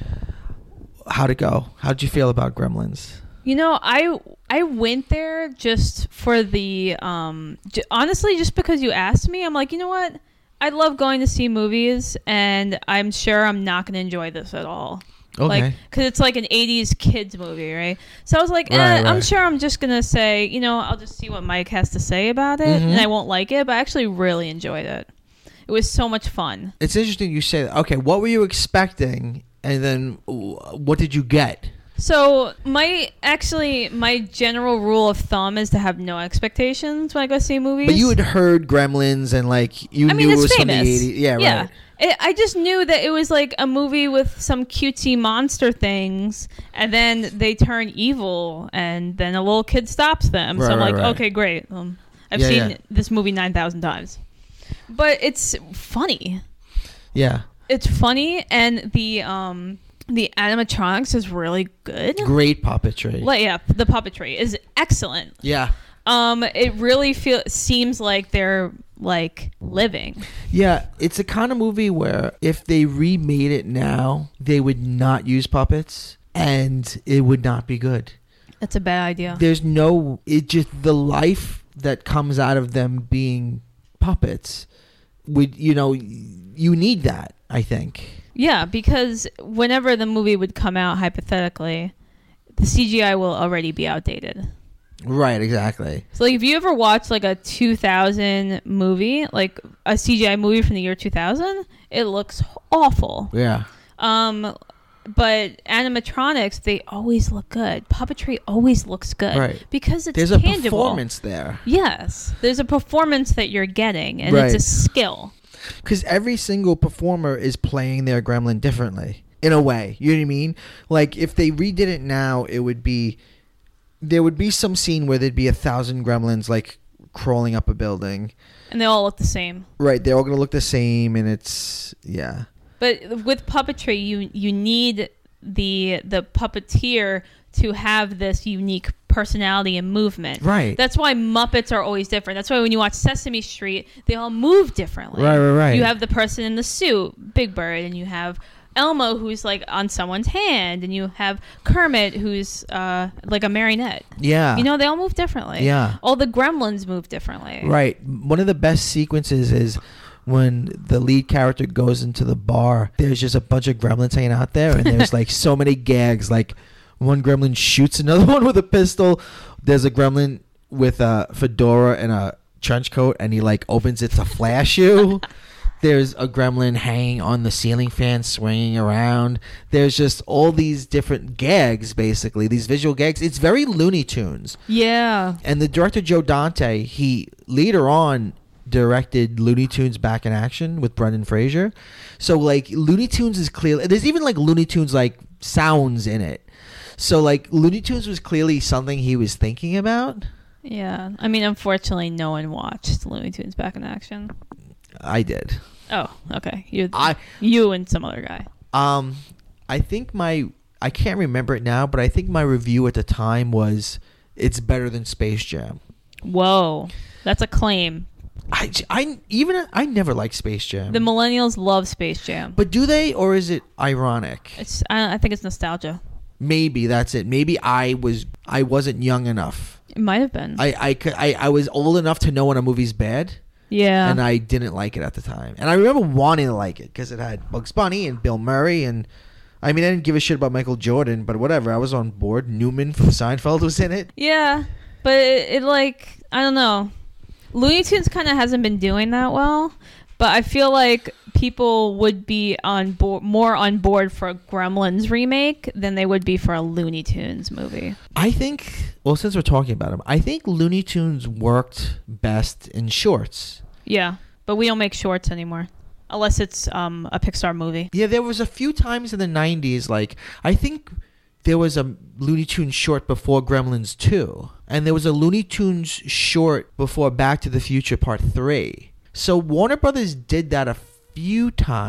How'd it go? How'd you feel about Gremlins? You know, I I went there just for the um j- honestly just because you asked me. I'm like, you know what? I love going to see movies, and I'm sure I'm not going to enjoy this at all. Okay. Like, because it's like an eighties kids movie, right? So I was like, eh, Right, I'm right. sure I'm just going to say, you know, I'll just see what Mike has to say about it, Mhm. and I won't like it, but I actually really enjoyed it. It was so much fun. It's interesting you say that. Okay, what were you expecting, and then uh, what did you get? So my actually my general rule of thumb is to have no expectations when I go see movies. But you had heard Gremlins, and like you I mean, knew it it's was from the famous. eighties. Yeah, yeah. right. It, I just knew that it was like a movie with some cutesy monster things, and then they turn evil, and then a little kid stops them. Right, so I'm right, like, right. okay, great. Um, I've Yeah, seen yeah. this movie nine thousand times, but it's funny. Yeah. It's funny, and the um the animatronics is really good. Great puppetry. Like, yeah, the puppetry is excellent. Yeah. Um, it really feel seems like they're like living. Yeah, it's a kind of movie where if they remade it now, they would not use puppets and it would not be good. That's a bad idea. There's no, it just, the life that comes out of them being puppets would, you know, you need that, I think. Yeah, because whenever the movie would come out, hypothetically, the C G I will already be outdated. Right, exactly. So, like, if you ever watch like a two thousand movie, like a C G I movie from the year two thousand, it looks awful. Yeah. Um, but animatronics, they always look good. Puppetry always looks good. Right. Because it's There's a tangible. performance there. Yes. There's a performance that you're getting, and Right. it's a skill. Because every single performer is playing their gremlin differently, in a way. You know what I mean? Like, if they redid it now, it would be... There would be some scene where there'd be a thousand gremlins, like, crawling up a building. And they all look the same. Right. They're all going to look the same, and it's... Yeah. But with puppetry, you you need the the puppeteer to have this unique personality and movement. Right. That's why Muppets are always different. That's why when you watch Sesame Street, they all move differently. Right, right, right. You have the person in the suit, Big Bird, and you have Elmo, who's like on someone's hand, and you have Kermit, who's uh, like a marionette. Yeah. You know, they all move differently. Yeah. All the gremlins move differently. Right. One of the best sequences is when the lead character goes into the bar. There's just a bunch of gremlins hanging out there, and there's like so many gags. Like one gremlin shoots another one with a pistol. There's a gremlin with a fedora and a trench coat, and he like opens it to flash you. There's a gremlin hanging on the ceiling fan, swinging around. There's just all these different gags, basically, these visual gags. It's very Looney Tunes. Yeah. And the director, Joe Dante, he later on directed Looney Tunes Back in Action with Brendan Fraser. So, like, Looney Tunes is clearly... There's even, like, Looney Tunes, like, sounds in it. So, like, Looney Tunes was clearly something he was thinking about. Yeah. I mean, unfortunately, no one watched Looney Tunes Back in Action. I did. Oh, okay. You, I you and some other guy. Um, I think my... I can't remember it now, but I think my review at the time was it's better than Space Jam. Whoa. That's a claim. I, I, even... I never liked Space Jam. The millennials love Space Jam. But do they, or is it ironic? It's. I, I think it's nostalgia. Maybe that's it. Maybe I was... I wasn't young enough. It might have been. I, I, could- I, I was old enough to know when a movie's bad. yeah. And I didn't like it at the time. And I remember wanting to like it because it had Bugs Bunny and Bill Murray. And I mean, I didn't give a shit about Michael Jordan, but whatever. I was on board. Newman from Seinfeld was in it. yeah. But it, it like, I don't know. Looney Tunes kind of hasn't been doing that well. But I feel like people would be on board, more on board for a Gremlins remake than they would be for a Looney Tunes movie. I think, well, since we're talking about them, I think Looney Tunes worked best in shorts. Yeah. But we don't make shorts anymore. Unless it's um, a Pixar movie. Yeah, there was a few times in the nineties, like, I think there was a Looney Tunes short before Gremlins two. And there was a Looney Tunes short before Back to the Future Part three. So Warner Brothers did that a few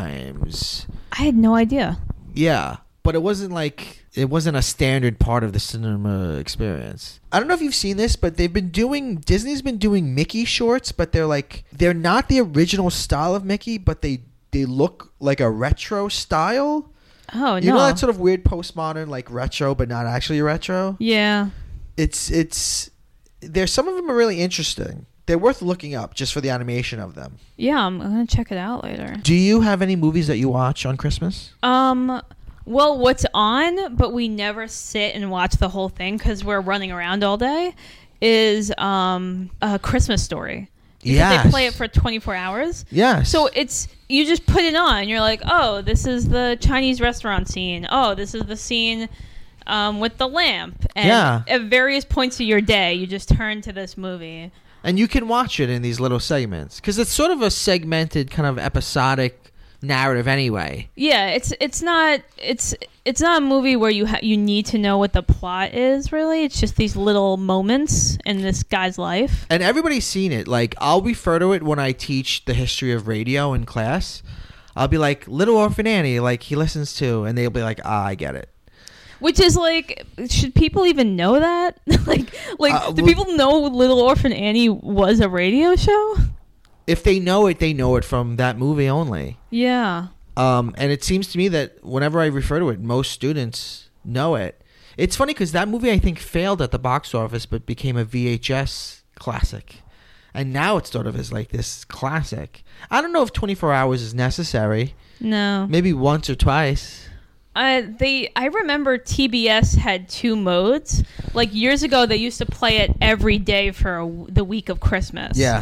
times. I had no idea. Yeah, but it wasn't like, it wasn't a standard part of the cinema experience. I don't know if you've seen this, but they've been doing, Disney's been doing Mickey shorts, but they're like, they're not the original style of Mickey, but they, they look like a retro style. Oh, You no. know that sort of weird postmodern, like retro, but not actually retro? Yeah. It's, it's, there's, some of them are really interesting. They're worth looking up just for the animation of them. Yeah, I'm going to check it out later. Do you have any movies that you watch on Christmas? Um, well, what's on, but we never sit and watch the whole thing because we're running around all day, is um a Christmas Story. Because Yes. they play it for twenty-four hours. Yes. So it's, you just put it on. You're like, oh, this is the Chinese restaurant scene. Oh, this is the scene um, with the lamp. And Yeah. at various points of your day, you just turn to this movie. And you can watch it in these little segments because it's sort of a segmented kind of episodic narrative anyway. Yeah, it's it's not it's it's not a movie where you ha- you need to know what the plot is really. It's just these little moments in this guy's life. And everybody's seen it. Like, I'll refer to it when I teach the history of radio in class. I'll be like, Little Orphan Annie, like he listens to, and they'll be like, ah, I get it. Which is like, should people even know that? like, like Uh, do well- people know Little Orphan Annie was a radio show? If they know it, they know it from that movie only. Yeah. Um, and it seems to me that whenever I refer to it, most students know it. It's funny because that movie, I think, failed at the box office but became a V H S classic. And now it's sort of is like this classic. I don't know if twenty-four hours is necessary. No. Maybe once or twice. Uh, they. I remember T B S had two modes. Like years ago, they used to play it every day for a, the week of Christmas. Yeah.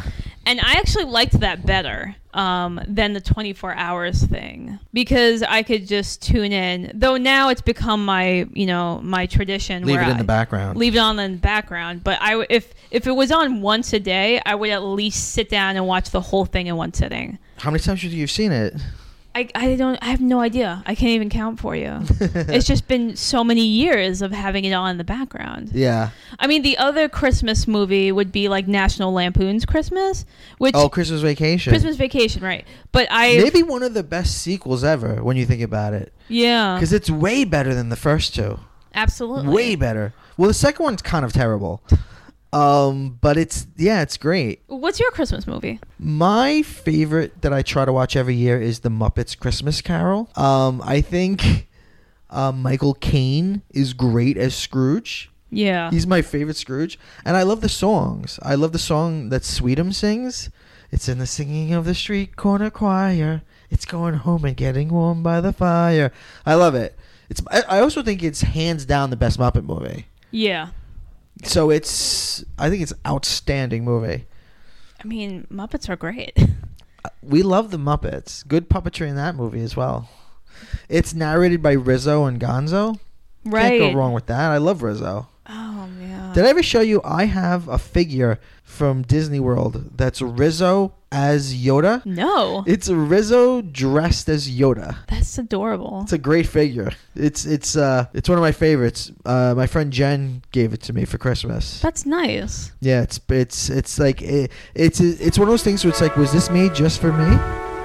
And I actually liked that better um, than the twenty-four hours thing because I could just tune in. Though now it's become my, you know, my tradition. Leave where it in I the background. Leave it on in the background. But I, w- if if it was on once a day, I would at least sit down and watch the whole thing in one sitting. How many times have you seen it? I, I don't I have no idea. I can't even count for you. It's just been so many years of having it on in the background. Yeah. I mean, the other Christmas movie would be like National Lampoon's Christmas, which Oh, Christmas Vacation. Christmas Vacation, right? But I Maybe one of the best sequels ever when you think about it. yeah, Because it's way better than the first two. absolutely Way better. Well, the second one's kind of terrible. Um, but it's, yeah, it's great. What's your Christmas movie? My favorite that I try to watch every year is The Muppets Christmas Carol. Um, I think uh, Michael Caine is great as Scrooge. Yeah, He's my favorite Scrooge. And I love the songs. I love the song that Sweet'em sings. It's in the singing of the street corner choir. It's going home and getting warm by the fire. I love it. It's. I, I also think it's hands down the best Muppet movie. yeah. So it's. I think it's an outstanding movie. I mean, Muppets are great. We love the Muppets. Good puppetry in that movie as well. It's narrated by Rizzo and Gonzo. Right. Can't go wrong with that. I love Rizzo. Oh man. Did I ever show you I have a figure from Disney World that's Rizzo as Yoda? No. It's Rizzo dressed as Yoda. That's adorable. It's a great figure. It's it's uh it's one of my favorites. Uh, my friend Jen gave it to me for Christmas. That's nice. Yeah, it's it's it's like it, it's it's one of those things where it's like, was this made just for me?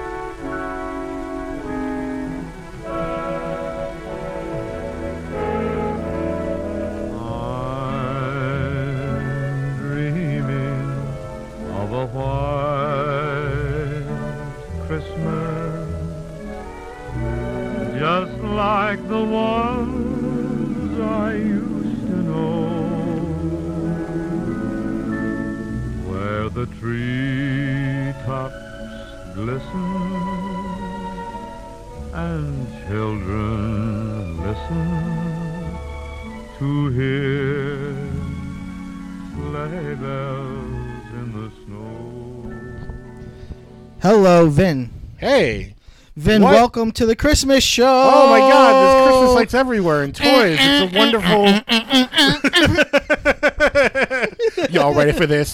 Just like the ones I used to know, where the treetops glisten and children listen to hear sleigh bells in the snow. Hello, Vin. Hey. Vin, What? welcome to the Christmas show. Oh my God, there's Christmas lights everywhere and toys. It's a wonderful. Y'all ready for this?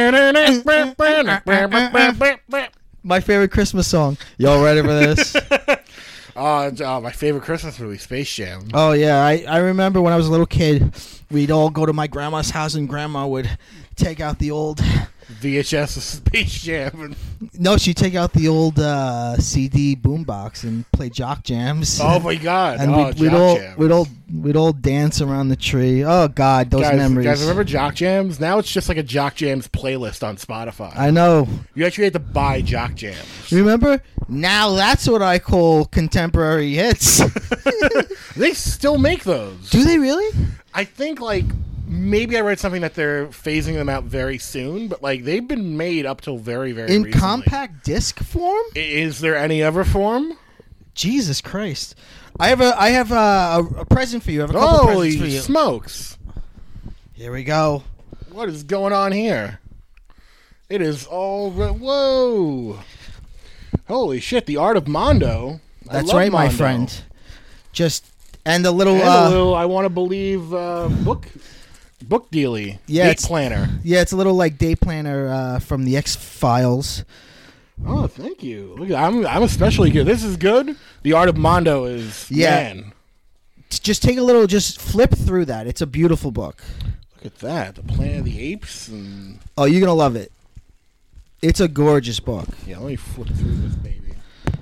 My favorite Christmas song. Y'all ready for this? Uh, uh, my favorite Christmas movie, Space Jam. Oh, yeah. I, I remember when I was a little kid, we'd all go to my grandma's house and grandma would take out the old... V H S of Space Jam. No, she'd take out the old uh, C D boombox and play jock jams. Oh my God! And oh, we'd, we'd Jock all Jams. we'd all we'd all dance around the tree. Oh God, those guys, memories. Guys, remember Jock Jams? Now it's just like a Jock Jams playlist on Spotify. I know. You actually have to buy Jock Jams. Remember? Now that's what I call contemporary hits. They still make those. Do they really? I think like maybe I read something that they're phasing them out very soon, but like they've been made up till very very In recently. compact disc form? I- Is there any other form? Jesus Christ! I have a I have a, a, a present for you. I have a couple presents for Holy you. smokes! Here we go. What is going on here? It is all re- whoa! Holy shit! The Art of Mondo. I That's love right, my Mondo. friend. Just and the little And uh, a little, I want to believe uh, book book dealy. Yeah, date it's- planner. yeah, it's a little like day planner uh, from the X Files. Oh, thank you. Look, I'm I'm especially good. This is good. The Art of Mondo is Yeah. man. Just take a little, just flip through that. It's a beautiful book. Look at that. The Planet of the Apes and Oh, you're gonna love it. It's a gorgeous book. yeah. Let me flip through this baby.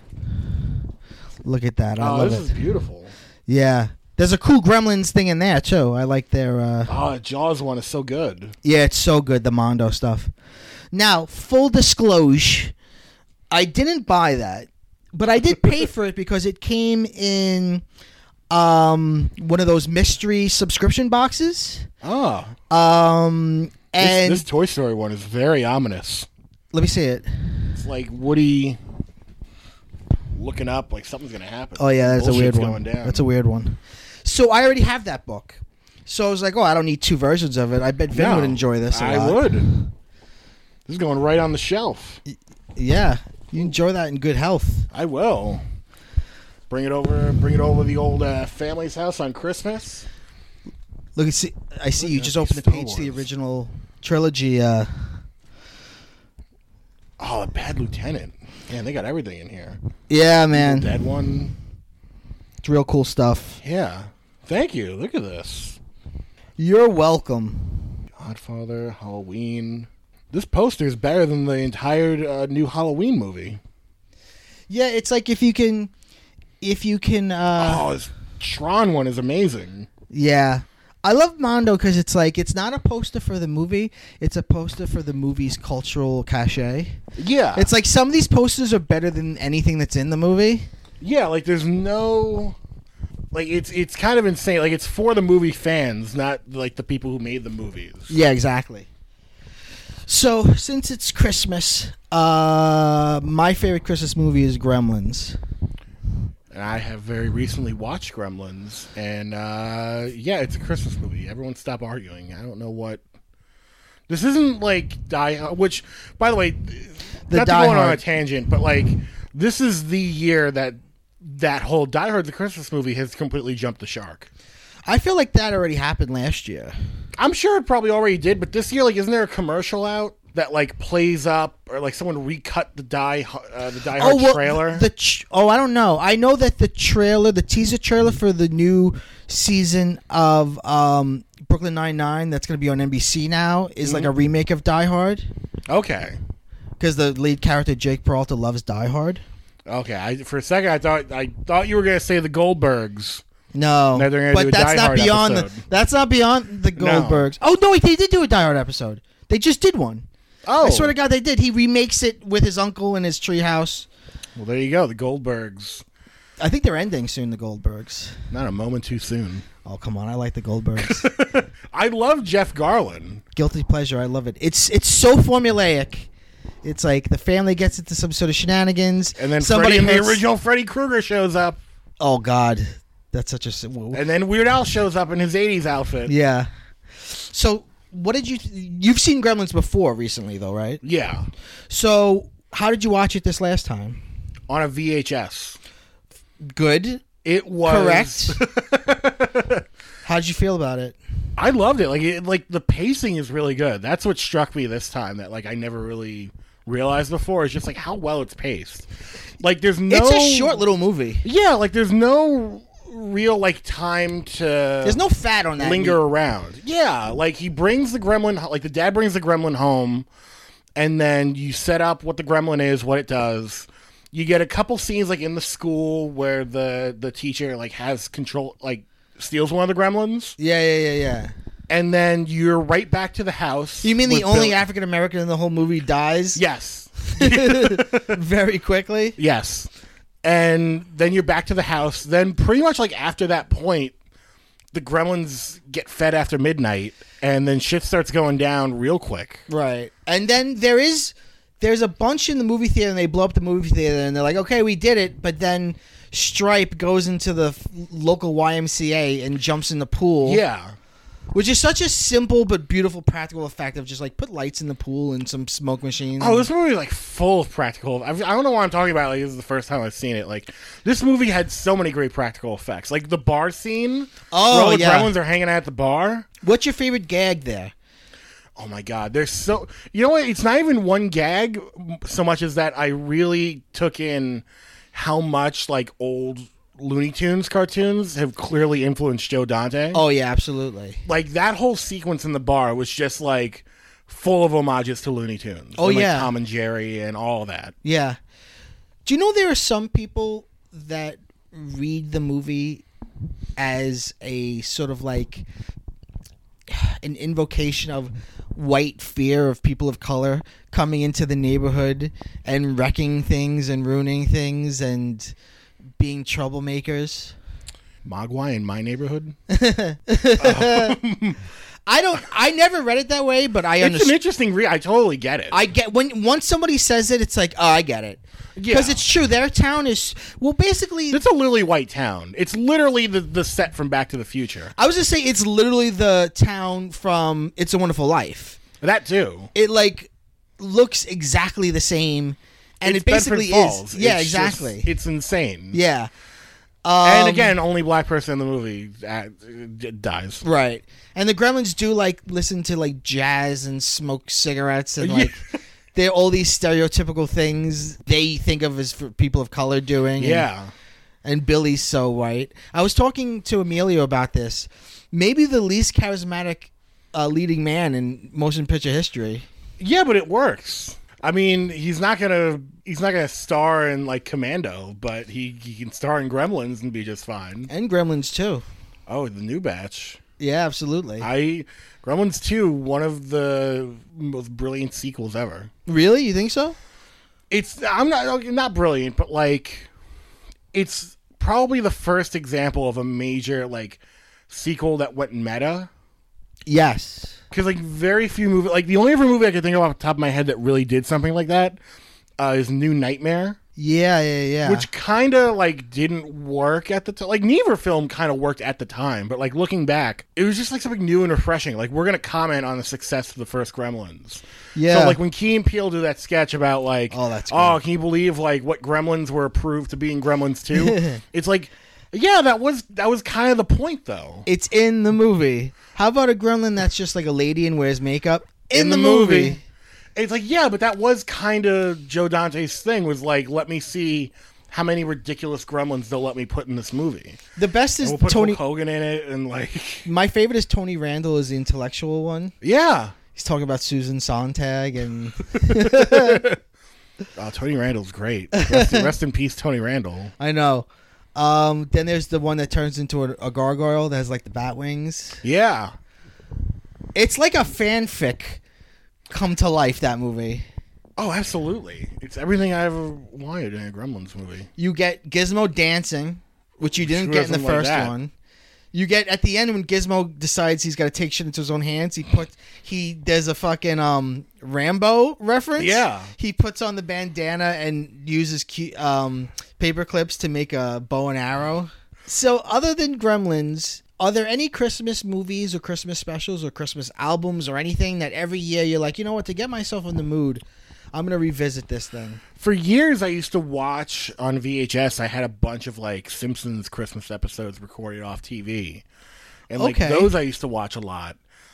Look at that. I Oh, love this it. is beautiful. Yeah. There's a cool Gremlins thing in there too. I like their uh Oh, the Jaws one is so good. yeah, it's so good, the Mondo stuff. Now, full disclosure, I didn't buy that, but I did pay for it because it came in um one of those mystery subscription boxes. Oh, Um this, and this Toy Story one is very ominous. let me see it. It's like Woody looking up, like something's gonna happen. Oh yeah, that's a weird Bullshit's one. Going down. That's a weird one. So I already have that book. So I was like, oh, I don't need two versions of it. I bet Vin No, would enjoy this a I lot. would. This is going right on the shelf. Yeah, you enjoy that in good health. I will. Bring it over. Bring it over to the old uh, family's house on Christmas. Look, I see. I see Look you at just these opened the Star page to the Wars. original trilogy. Uh, Oh, a Bad Lieutenant. Man, they got everything in here. yeah, The man, dead one. it's real cool stuff. Yeah. Thank you. Look at this. You're welcome. Godfather, Halloween. This poster is better than the entire uh, new Halloween movie. Yeah, it's like if you can, if you can. Uh, oh, this Tron one is amazing. Yeah. I love Mondo because it's like, it's not a poster for the movie. It's a poster for the movie's cultural cachet. Yeah. It's like some of these posters are better than anything that's in the movie. Yeah, like there's no... Like, it's it's kind of insane. Like, it's for the movie fans, not, like, the people who made the movies. Yeah, exactly. So, since it's Christmas, uh, my favorite Christmas movie is Gremlins. And I have very recently watched Gremlins, and, uh, yeah, it's a Christmas movie. Everyone stop arguing. I don't know what... This isn't, like, Die... Which, by the way, The not to Die go on a Hard. tangent, but, like, this is the year that that whole Die Hard, the Christmas movie, has completely jumped the shark. I feel like that already happened last year. I'm sure it probably already did, but this year, like, isn't there a commercial out that, like, plays up, or, like, someone recut the Die, uh, the Die Hard well, trailer? The ch- oh, I don't know. I know that the trailer, the teaser trailer for the new season of um, Brooklyn Nine-Nine that's going to be on N B C now is like a remake of Die Hard. Okay. Because the lead character, Jake Peralta, loves Die Hard. Okay. I, for a second, I thought I thought you were going to say the Goldbergs. No, No, they're gonna do but a that's Die not Hard beyond episode. the. That's not beyond the No. Goldbergs. Oh no, wait, they did do a Die Hard episode. They just did one. Oh. I swear to God, they did. He remakes it with his uncle in his treehouse. Well, there you go. The Goldbergs. I think they're ending soon. The Goldbergs. Not a moment too soon. Oh come on, I like the Goldbergs. I love Jeff Garlin. Guilty pleasure. I love it. It's it's so formulaic. It's like the family gets into some sort of shenanigans, And then somebody Freddy, hurts- the original Freddy Krueger shows up. Oh God, that's such a And then Weird Al shows up in his eighties outfit. yeah. So what did you? You've seen Gremlins before recently, though, right? Yeah. So how did you watch it this last time? On a V H S. Good. It was Correct. How'd you feel about it? I loved it. Like it, like the pacing is really good. That's what struck me this time that like I never really realized before. It's just like how well it's paced. Like there's no It's a short little movie. Yeah, like there's no real like time to There's no fat on that. linger meat. around. Yeah, like he brings the gremlin like the dad brings the gremlin home and then you set up what the gremlin is, what it does. You get a couple scenes like in the school where the the teacher like has control like steals one of the gremlins. Yeah, yeah, yeah, yeah. And then you're right back to the house. You mean the with only Bill- African American in the whole movie dies? Yes. Very quickly. Yes. And then you're back to the house. Then pretty much like after that point, the gremlins get fed after midnight, and then shit starts going down real quick. Right. And then there is there's a bunch in the movie theater and they blow up the movie theater and they're like, "Okay, we did it." But then Stripe goes into the f- local Y M C A and jumps in the pool. Yeah. Which is such a simple but beautiful practical effect of just like put lights in the pool and some smoke machines. Oh, this movie is like full of practical. I I don't know why I'm talking about it. Like this is the first time I've seen it. Like this movie had so many great practical effects. Like the bar scene. Oh, where all the yeah. gremlins are hanging out at the bar. What's your favorite gag there? Oh my god, there's so you know what? It's not even one gag so much as that I really took in how much like old Looney Tunes cartoons have clearly influenced Joe Dante. Oh yeah, absolutely. Like that whole sequence in the bar was just like full of homages to Looney Tunes. Oh, and, like, yeah. Tom and Jerry and all that. Yeah. Do you know there are some people that read the movie as a sort of like an invocation of white fear of people of color coming into the neighborhood and wrecking things and ruining things and being troublemakers? Mogwai in My Neighborhood. I don't I never read it that way, but I It's an understand. interesting read. I totally get it. I get when once somebody says it, it's like, oh, I get it, because Yeah. it's true. Their town is well, basically. It's a lily white town. It's literally the, the set from Back to the Future. I was gonna say it's literally the town from It's a Wonderful Life. That too. It like looks exactly the same, and It's it basically Bedford Falls. is. Yeah, It's just- exactly. it's insane. yeah. Um, And again, only black person in the movie uh, dies. right. And the Gremlins do like listen to like jazz and smoke cigarettes and Yeah. like they're all these stereotypical things they think of as for people of color doing. and- Yeah. And Billy's so white. I was talking to Emilio about this. Maybe the least charismatic uh, leading man in motion picture history. Yeah, but it works. I mean, he's not gonna he's not gonna star in like Commando, but he, he can star in Gremlins and be just fine. And Gremlins too. Oh, the new batch. Yeah, absolutely. I Gremlins two, one of the most brilliant sequels ever. Really? You think so? It's I'm not not brilliant, but like it's probably the first example of a major like sequel that went meta. Yes. Because like very few movies, like the only other movie I can think of off the top of my head that really did something like that uh, is New Nightmare, Yeah, yeah, yeah. which kind of like didn't work at the time. Like neither film kind of worked at the time, but like looking back, it was just like something new and refreshing. Like we're gonna comment on the success of the first Gremlins. yeah. So like when Key and Peele do that sketch about like, Oh, that's oh, good. can you believe like what Gremlins were approved to be in Gremlins two? It's like, yeah, that was that was kind of the point though. It's in the movie. How about a gremlin that's just like a lady and wears makeup? In, In the, the movie. movie. It's like, yeah, but that was kind of Joe Dante's thing, was like, let me see how many ridiculous gremlins they'll let me put in this movie. The best And is we'll put Tony. Hulk Hogan in it, and like, My favorite is Tony Randall is the intellectual one. yeah. He's talking about Susan Sontag and Oh, Tony Randall's great. Rest, rest in peace, Tony Randall. I know. Um, then there's the one that turns into a, a gargoyle that has like the bat wings. Yeah. It's like a fanfic come to life, that movie. Oh, absolutely. It's everything I ever wanted in a Gremlins movie. You get Gizmo dancing, which you didn't Who get in the doesn't like first that? one. You get at the end when Gizmo decides he's got to take shit into his own hands. He puts he there's a fucking um Rambo reference. Yeah. He puts on the bandana and uses cu- um paper clips to make a bow and arrow. So other than Gremlins, are there any Christmas movies or Christmas specials or Christmas albums or anything that every year you're like, you know what, to get myself in the mood, I'm gonna revisit this thing? For years, I used to watch on V H S. I had a bunch of like Simpsons Christmas episodes recorded off T V, and like Okay. those I used to watch a lot.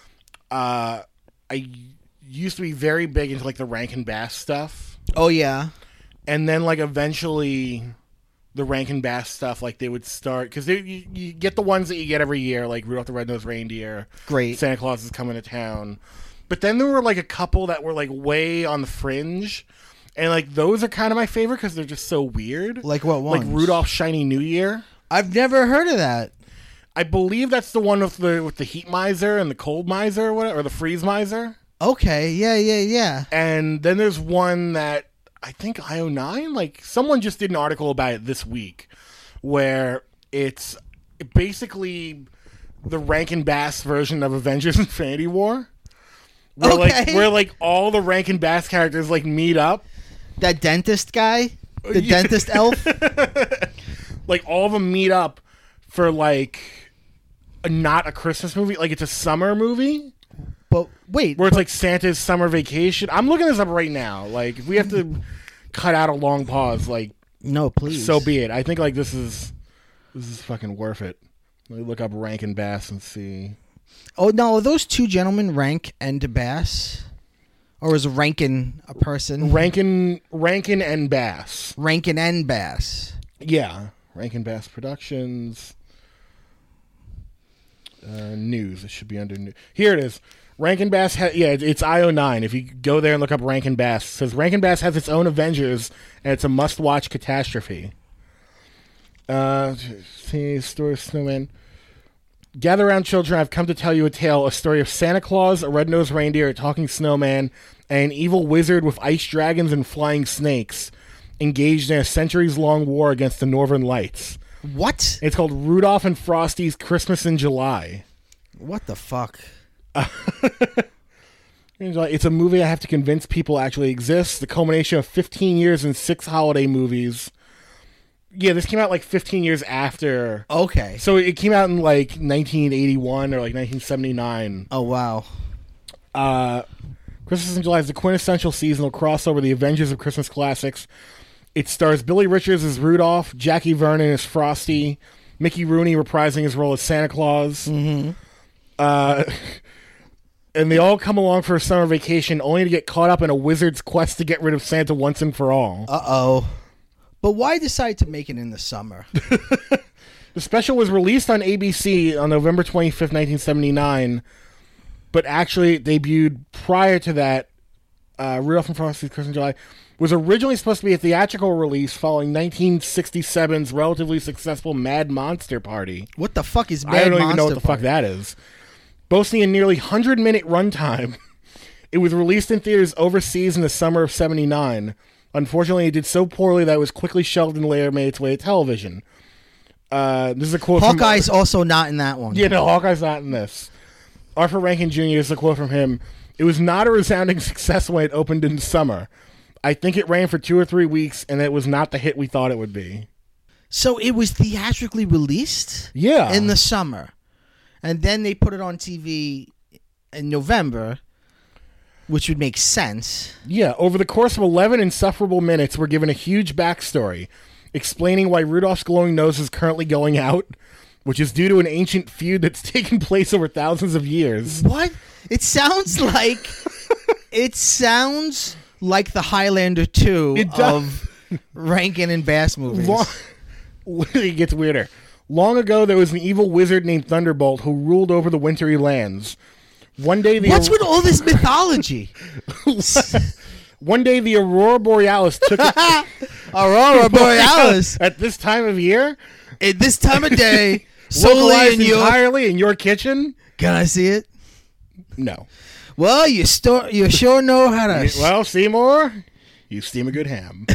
Uh, I used to be very big into like the Rankin Bass stuff, Oh yeah. and then like eventually, the Rankin Bass stuff like they would start because you, you get the ones that you get every year, like Rudolph the Red-Nosed Reindeer, Great. Santa Claus is Coming to Town. But then there were like a couple that were like way on the fringe. And like those are kind of my favorite because they're just so weird. Like what ones? Like Rudolph's Shiny New Year. I've never heard of that. I believe that's the one with the with the heat miser and the cold miser or whatever, or the freeze miser. Okay, yeah, yeah, yeah. And then there's one that I think I O nine, like someone just did an article about it this week where it's basically the Rankin Bass version of Avengers Infinity War. Where like Okay. where like all the Rankin Bass characters like meet up. That dentist guy? The Yeah. dentist elf? Like all of them meet up for like a, not a Christmas movie, like it's a summer movie But wait, where it's like Santa's summer vacation. I'm looking this up right now. Like if we have to cut out a long pause, like no, please. so be it. I think like this is this is fucking worth it. Let me look up Rankin Bass and see. Oh no, are those two gentlemen Rank and Bass? Or is Rankin a person? Rankin Rankin and Bass. Rankin and Bass. Yeah, Rankin Bass Productions. Uh, news. It should be under news. Here it is. Rankin Bass. Ha- yeah, it's I O nine. If you go there and look up Rankin Bass, it says Rankin Bass has its own Avengers, and it's a must-watch catastrophe. Uh, see, story of Snowman. Gather around, children. I've come to tell you a tale, a story of Santa Claus, a red-nosed reindeer, a talking snowman, and an evil wizard with ice dragons and flying snakes, engaged in a centuries-long war against the Northern Lights. What? It's called Rudolph and Frosty's Christmas in July. What the fuck? It's a movie I have to convince people actually exists. The culmination of fifteen years and six holiday movies. Yeah, this came out like fifteen years after. Okay. So it came out in like nineteen eighty-one or like nineteen seventy-nine. Oh wow. Uh, Christmas in July is the quintessential seasonal crossover, the Avengers of Christmas classics. It stars Billy Richards as Rudolph, Jackie Vernon as Frosty, Mickey Rooney reprising his role as Santa Claus. Mm-hmm. Uh, and they all come along for a summer vacation only to get caught up in a wizard's quest to get rid of Santa once and for all. Uh-oh. But why decide to make it in the summer? The special was released on A B C on November twenty-fifth, nineteen seventy-nine, but actually it debuted prior to that. uh, Rudolph and Frosty's Christmas in July was originally supposed to be a theatrical release following nineteen sixty-seven's relatively successful Mad Monster Party. What the fuck is Mad I don't Monster even know what the Party? fuck that is. Boasting a nearly one hundred minute runtime, it was released in theaters overseas in the summer of seventy-nine. Unfortunately, it did so poorly that it was quickly shelved and later made its way to television. Uh, this is a quote Hawkeye's from... also not in that one. Yeah, no, Hawkeye's not in this. Arthur Rankin Junior This is a quote from him. It was not a resounding success when it opened in summer. I think it ran for two or three weeks, and it was not the hit we thought it would be. So it was theatrically released? Yeah. In the summer. And then they put it on T V in November, which would make sense. Yeah, over the course of eleven insufferable minutes, we're given a huge backstory, explaining why Rudolph's glowing nose is currently going out, which is due to an ancient feud that's taken place over thousands of years. What? It sounds like... it sounds like the Highlander two It does. of Rankin and Bass movies. Long, it gets weirder. Long ago, there was an evil wizard named Thunderbolt who ruled over the wintry lands. One day, the What's with all this mythology? One day, the Aurora Borealis took a- Aurora Borealis. at this time of year, At this time of day, solely localized in your... entirely in your kitchen. Can I see it? No. Well, you store, you sure know how to... Well, Seymour, you steam a good ham.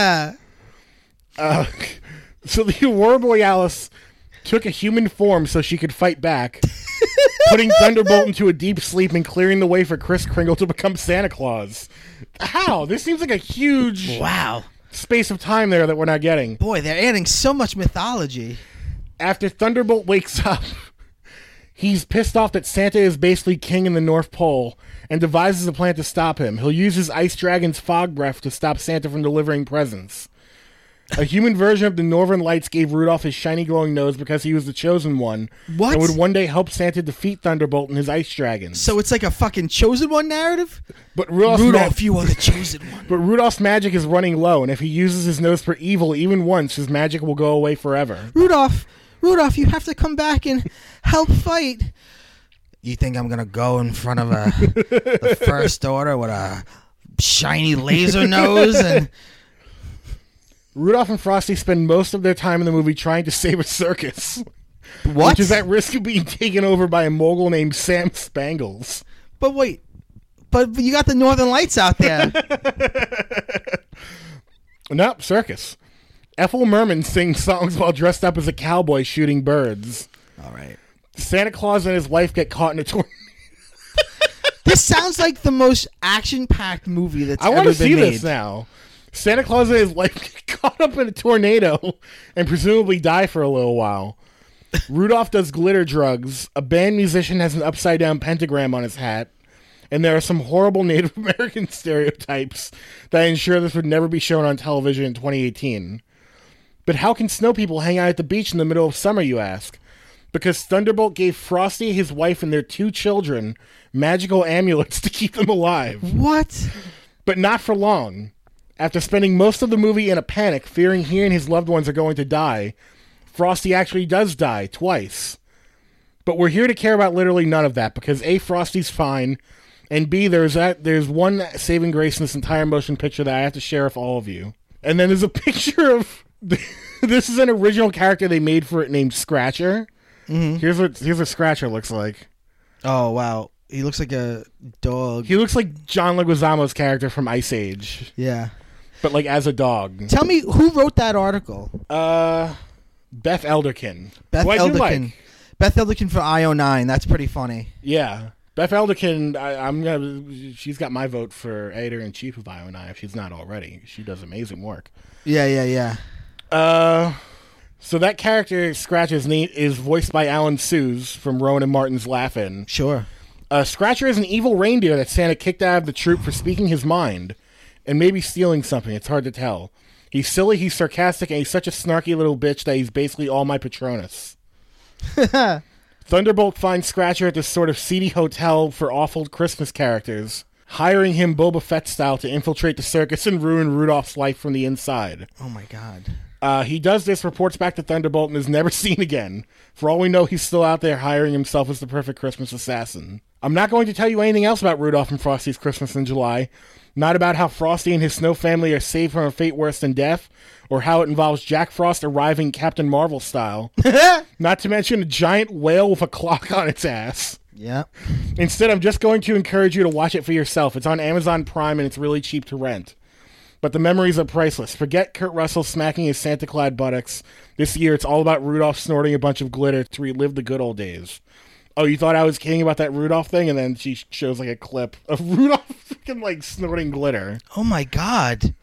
uh, so the Aurora Borealis took a human form so she could fight back, putting Thunderbolt into a deep sleep and clearing the way for Kris Kringle to become Santa Claus. How? This seems like a huge Wow. space of time there that we're not getting. Boy, they're adding so much mythology. After Thunderbolt wakes up, he's pissed off that Santa is basically king in the North Pole and devises a plan to stop him. He'll use his ice dragon's fog breath to stop Santa from delivering presents. A human version of the Northern Lights gave Rudolph his shiny glowing nose because he was the chosen one. What? And would one day help Santa defeat Thunderbolt and his ice dragon. So it's like a fucking chosen one narrative? But Rudolph's, Rudolph, ma- you are the chosen one. but Rudolph's magic is running low, and if he uses his nose for evil even once, his magic will go away forever. Rudolph, Rudolph, you have to come back and help fight. You think I'm going to go in front of a the first order with a shiny laser nose? And Rudolph and Frosty spend most of their time in the movie trying to save a circus. what? Which is at risk of being taken over by a mogul named Sam Spangles. But wait, but you got the Northern Lights out there. Nope, circus. Ethel Merman sings songs while dressed up as a cowboy shooting birds. All right. Santa Claus and his wife get caught in a tornado. This sounds like the most action-packed movie that's I ever want been to see made. this now. Santa Claus and his wife get caught up in a tornado and presumably die for a little while. Rudolph does glitter drugs. A band musician has an upside-down pentagram on his hat. And there are some horrible Native American stereotypes that ensure this would never be shown on television in twenty eighteen. But how can snow people hang out at the beach in the middle of summer, you ask? Because Thunderbolt gave Frosty, his wife, and their two children magical amulets to keep them alive. What? But not for long. After spending most of the movie in a panic, fearing he and his loved ones are going to die, Frosty actually does die twice. But we're here to care about literally none of that, because A, Frosty's fine, and B, there's that there's one saving grace in this entire motion picture that I have to share with all of you. And then there's a picture of... this is an original character they made for it named Scratcher. Mm-hmm. Here's what here's what Scratcher looks like. Oh, wow. He looks like a dog. He looks like John Leguizamo's character from Ice Age, Yeah. but like as a dog. Tell me, who wrote that article? Uh, Beth Elderkin. Beth who I do Elderkin. like. Beth Elderkin for I O nine. That's pretty funny. Yeah, Beth Elderkin. I, I'm gonna. She's got my vote for editor in chief of I O nine if she's not already. She does amazing work. Yeah, yeah, yeah. Uh, so that character Scratch's name is voiced by Alan Sues from Rowan and Martin's Laugh-In. Sure. Uh, Scratcher is an evil reindeer that Santa kicked out of the troop for speaking his mind and maybe stealing something. It's hard to tell. He's silly, he's sarcastic, and he's such a snarky little bitch that he's basically all my Patronus. Thunderbolt finds Scratcher at this sort of seedy hotel for awful Christmas characters, hiring him Boba Fett style to infiltrate the circus and ruin Rudolph's life from the inside. Oh my god. Uh, he does this, reports back to Thunderbolt, and is never seen again. For all we know, he's still out there hiring himself as the perfect Christmas assassin. I'm not going to tell you anything else about Rudolph and Frosty's Christmas in July. Not about how Frosty and his snow family are saved from a fate worse than death, or how it involves Jack Frost arriving Captain Marvel style. Not to mention a giant whale with a clock on its ass. Yeah. Instead, I'm just going to encourage you to watch it for yourself. It's on Amazon Prime, and it's really cheap to rent. But the memories are priceless. Forget Kurt Russell smacking his Santa-clad buttocks. This year, it's all about Rudolph snorting a bunch of glitter to relive the good old days. Oh, you thought I was kidding about that Rudolph thing? And then she shows, like, a clip of Rudolph freaking, like, snorting glitter. Oh, my God.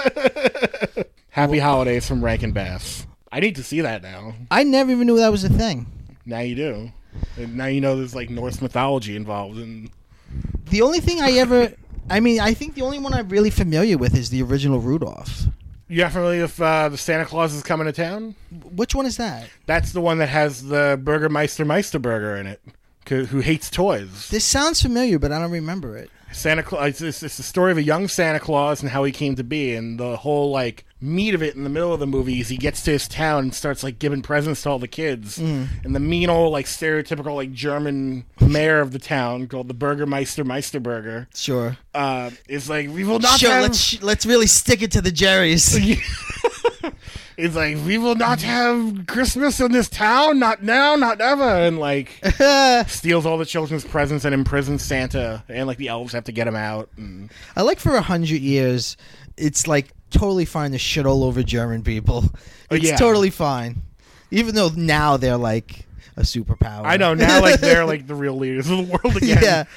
Happy holidays from Rankin Bass. I need to see that now. I never even knew that was a thing. Now you do. And now you know there's, like, Norse mythology involved. And The only thing I ever... I mean, I think the only one I'm really familiar with is the original Rudolph. You familiar with uh, the Santa Claus is coming to town? Which one is that? That's the one that has the Burgermeister Meisterburger in it, who hates toys. This sounds familiar, but I don't remember it. Santa Claus. It's, it's the story of a young Santa Claus and how he came to be, and the whole like meat of it in the middle of the movie is he gets to his town and starts like giving presents to all the kids, mm. and the mean old like stereotypical like German mayor of the town called the Burgermeister Meisterburger. Sure. Uh, is like we will not. Sure. Have... Let's let's really stick it to the Jerry's. It's like, we will not have Christmas in this town, not now, not ever, and like steals all the children's presents and imprisons Santa, and like the elves have to get him out. And... I like for a hundred years, it's like totally fine to shit all over German people. It's yeah. totally fine, even though now they're like a superpower. I know now, like they're like the real leaders of the world again.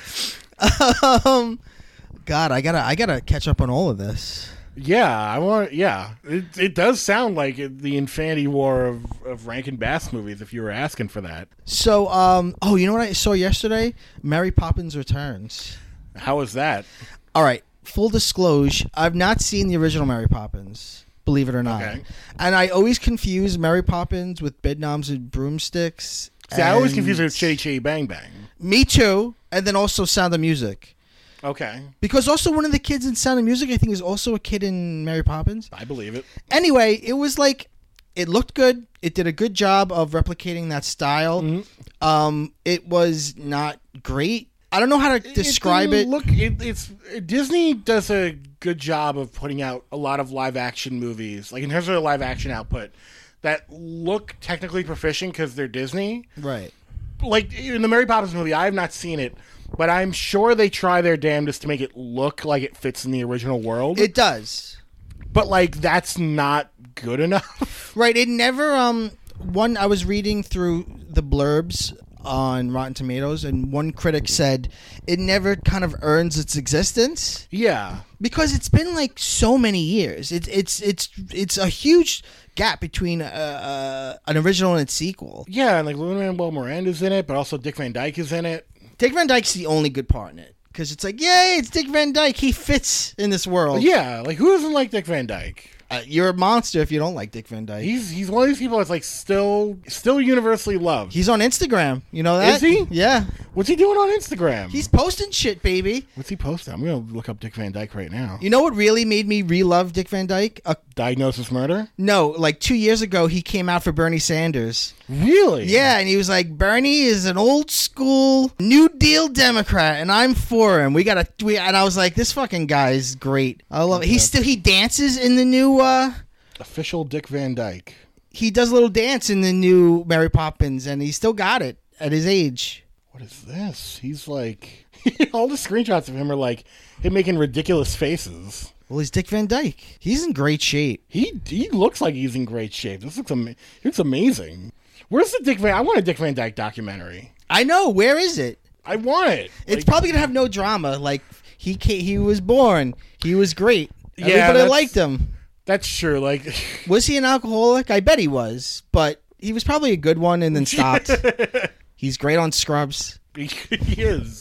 Yeah. Um, God, I gotta, I gotta catch up on all of this. Yeah, I want. Yeah, it it does sound like it, the Infinity War of, of Rankin Bass movies. If you were asking for that. So, um, oh, you know what I saw yesterday? Mary Poppins Returns. How was that? All right, full disclosure, I've not seen the original Mary Poppins. Believe it or not. Okay. And I always confuse Mary Poppins with Bedknobs and Broomsticks. See, I always confuse it with Chitty Chitty Bang Bang. Me too, and then also Sound of Music. Okay. Because also one of the kids in Sound of Music, I think, is also a kid in Mary Poppins. I believe it. Anyway, it was like, it looked good. It did a good job of replicating that style. Mm-hmm. Um, it was not great. I don't know how to describe it. it. Look, it, it's Disney does a good job of putting out a lot of live action movies, like in terms of their live action output, that look technically proficient because they're Disney. Right. Like in the Mary Poppins movie, I have not seen it. But I'm sure they try their damnedest to make it look like it fits in the original world. It does. But, like, that's not good enough. Right. It never, um, one, I was reading through the blurbs on Rotten Tomatoes, and one critic said it never kind of earns its existence. Yeah. Because it's been, like, so many years. It, it's, it's, it's a huge gap between uh, uh, an original and its sequel. Yeah, and, like, Lin-Manuel Miranda's in it, but also Dick Van Dyke is in it. Dick Van Dyke's the only good part in it. Because it's like, yay, it's Dick Van Dyke. He fits in this world. Yeah, like, who doesn't like Dick Van Dyke? Uh, you're a monster if you don't like Dick Van Dyke. He's he's one of these people that's, like, still still universally loved. He's on Instagram. You know that? Is he? Yeah. What's he doing on Instagram? He's posting shit, baby. What's he posting? I'm going to look up Dick Van Dyke right now. You know what really made me re-love Dick Van Dyke? Uh, Diagnosis Murder? No, like two years ago, he came out for Bernie Sanders. Really? Yeah, and he was like, Bernie is an old school New Deal Democrat, and I'm for him. We got to, we, and I was like, this fucking guy is great. I love it. He still, he dances in the new, uh, Official Dick Van Dyke. He does a little dance in the new Mary Poppins, and he still got it at his age. What is this? He's like... all the screenshots of him are like him making ridiculous faces. Well, he's Dick Van Dyke. He's in great shape. He he looks like he's in great shape. This looks, am- he looks amazing. Where's the Dick Van... I want a Dick Van Dyke documentary. I know. Where is it? I want it. It's like, probably going to have no drama. Like, he came, he was born. He was great. Yeah, Everybody liked him. That's true. Like, was he an alcoholic? I bet he was, but he was probably a good one and then stopped. He's great on Scrubs. He, he is.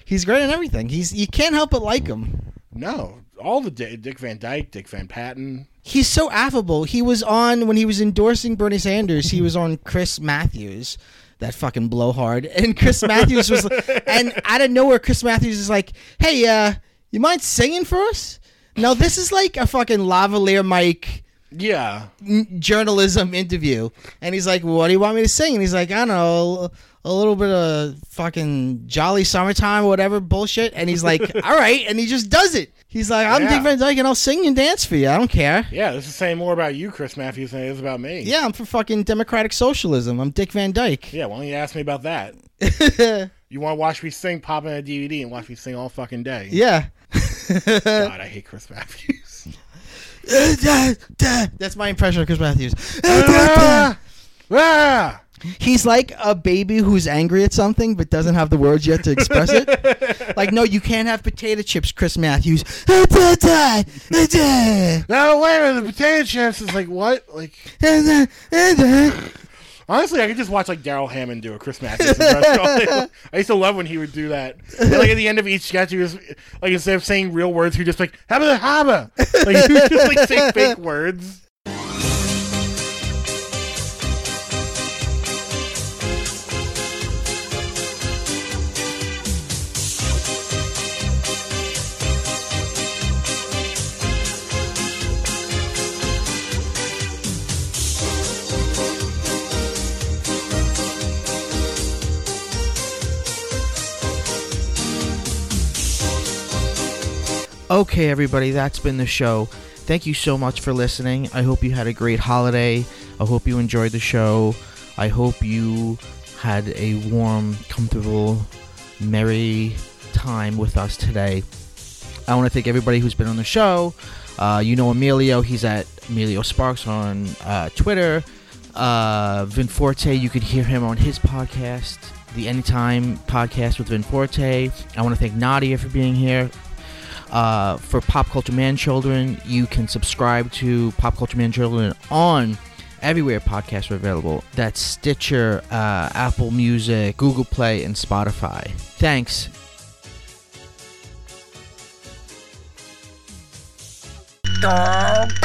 He's great in everything. He's you can't help but like him. No, all the Dick, Dick Van Dyke, Dick Van Patten. He's so affable. He was on when he was endorsing Bernie Sanders. He was on Chris Matthews, that fucking blowhard. And Chris Matthews was, and out of nowhere, Chris Matthews is like, "Hey, uh, you mind singing for us?" Now this is like a fucking lavalier mic. Yeah. Journalism interview, and he's like, "What do you want me to sing?" And he's like, "I don't know, a little bit of fucking Jolly Summertime or whatever bullshit." And he's like, "All right," and he just does it. He's like, "I'm Yeah. Dick Van Dyke, and I'll sing and dance for you. I don't care." Yeah, this is saying more about you, Chris Matthews, than it is about me. Yeah, I'm for fucking democratic socialism. I'm Dick Van Dyke. Yeah, why don't you ask me about that? You want to watch me sing, pop in a D V D, and watch me sing all fucking day. Yeah. God, I hate Chris Matthews. That's my impression of Chris Matthews. Ah! Ah! He's like a baby who's angry at something but doesn't have the words yet to express it. Like, no, you can't have potato chips, Chris Matthews. No, wait a minute, the potato chips is like, what? Like, honestly, I could just watch, like, Daryl Hammond do a Chris Matthews impression. I used to love when he would do that. And, like, at the end of each sketch, he was, like, instead of saying real words, he would just, like, habba habba. Like, he would just, like, say fake words. Okay, everybody, that's been the show. Thank you so much for listening. I hope you had a great holiday. I hope you enjoyed the show. I hope you had a warm, comfortable, merry time with us today. I want to thank everybody who's been on the show. Uh, you know Emilio. He's at Emilio Sparks on uh, Twitter. Uh, Vin Forte, you could hear him on his podcast, the Anytime Podcast with Vin Forte. I want to thank Nadia for being here. Uh, for Pop Culture Man Children, you can subscribe to Pop Culture Man Children on everywhere podcasts are available. That's Stitcher, uh, Apple Music, Google Play, and Spotify. Thanks. Dog.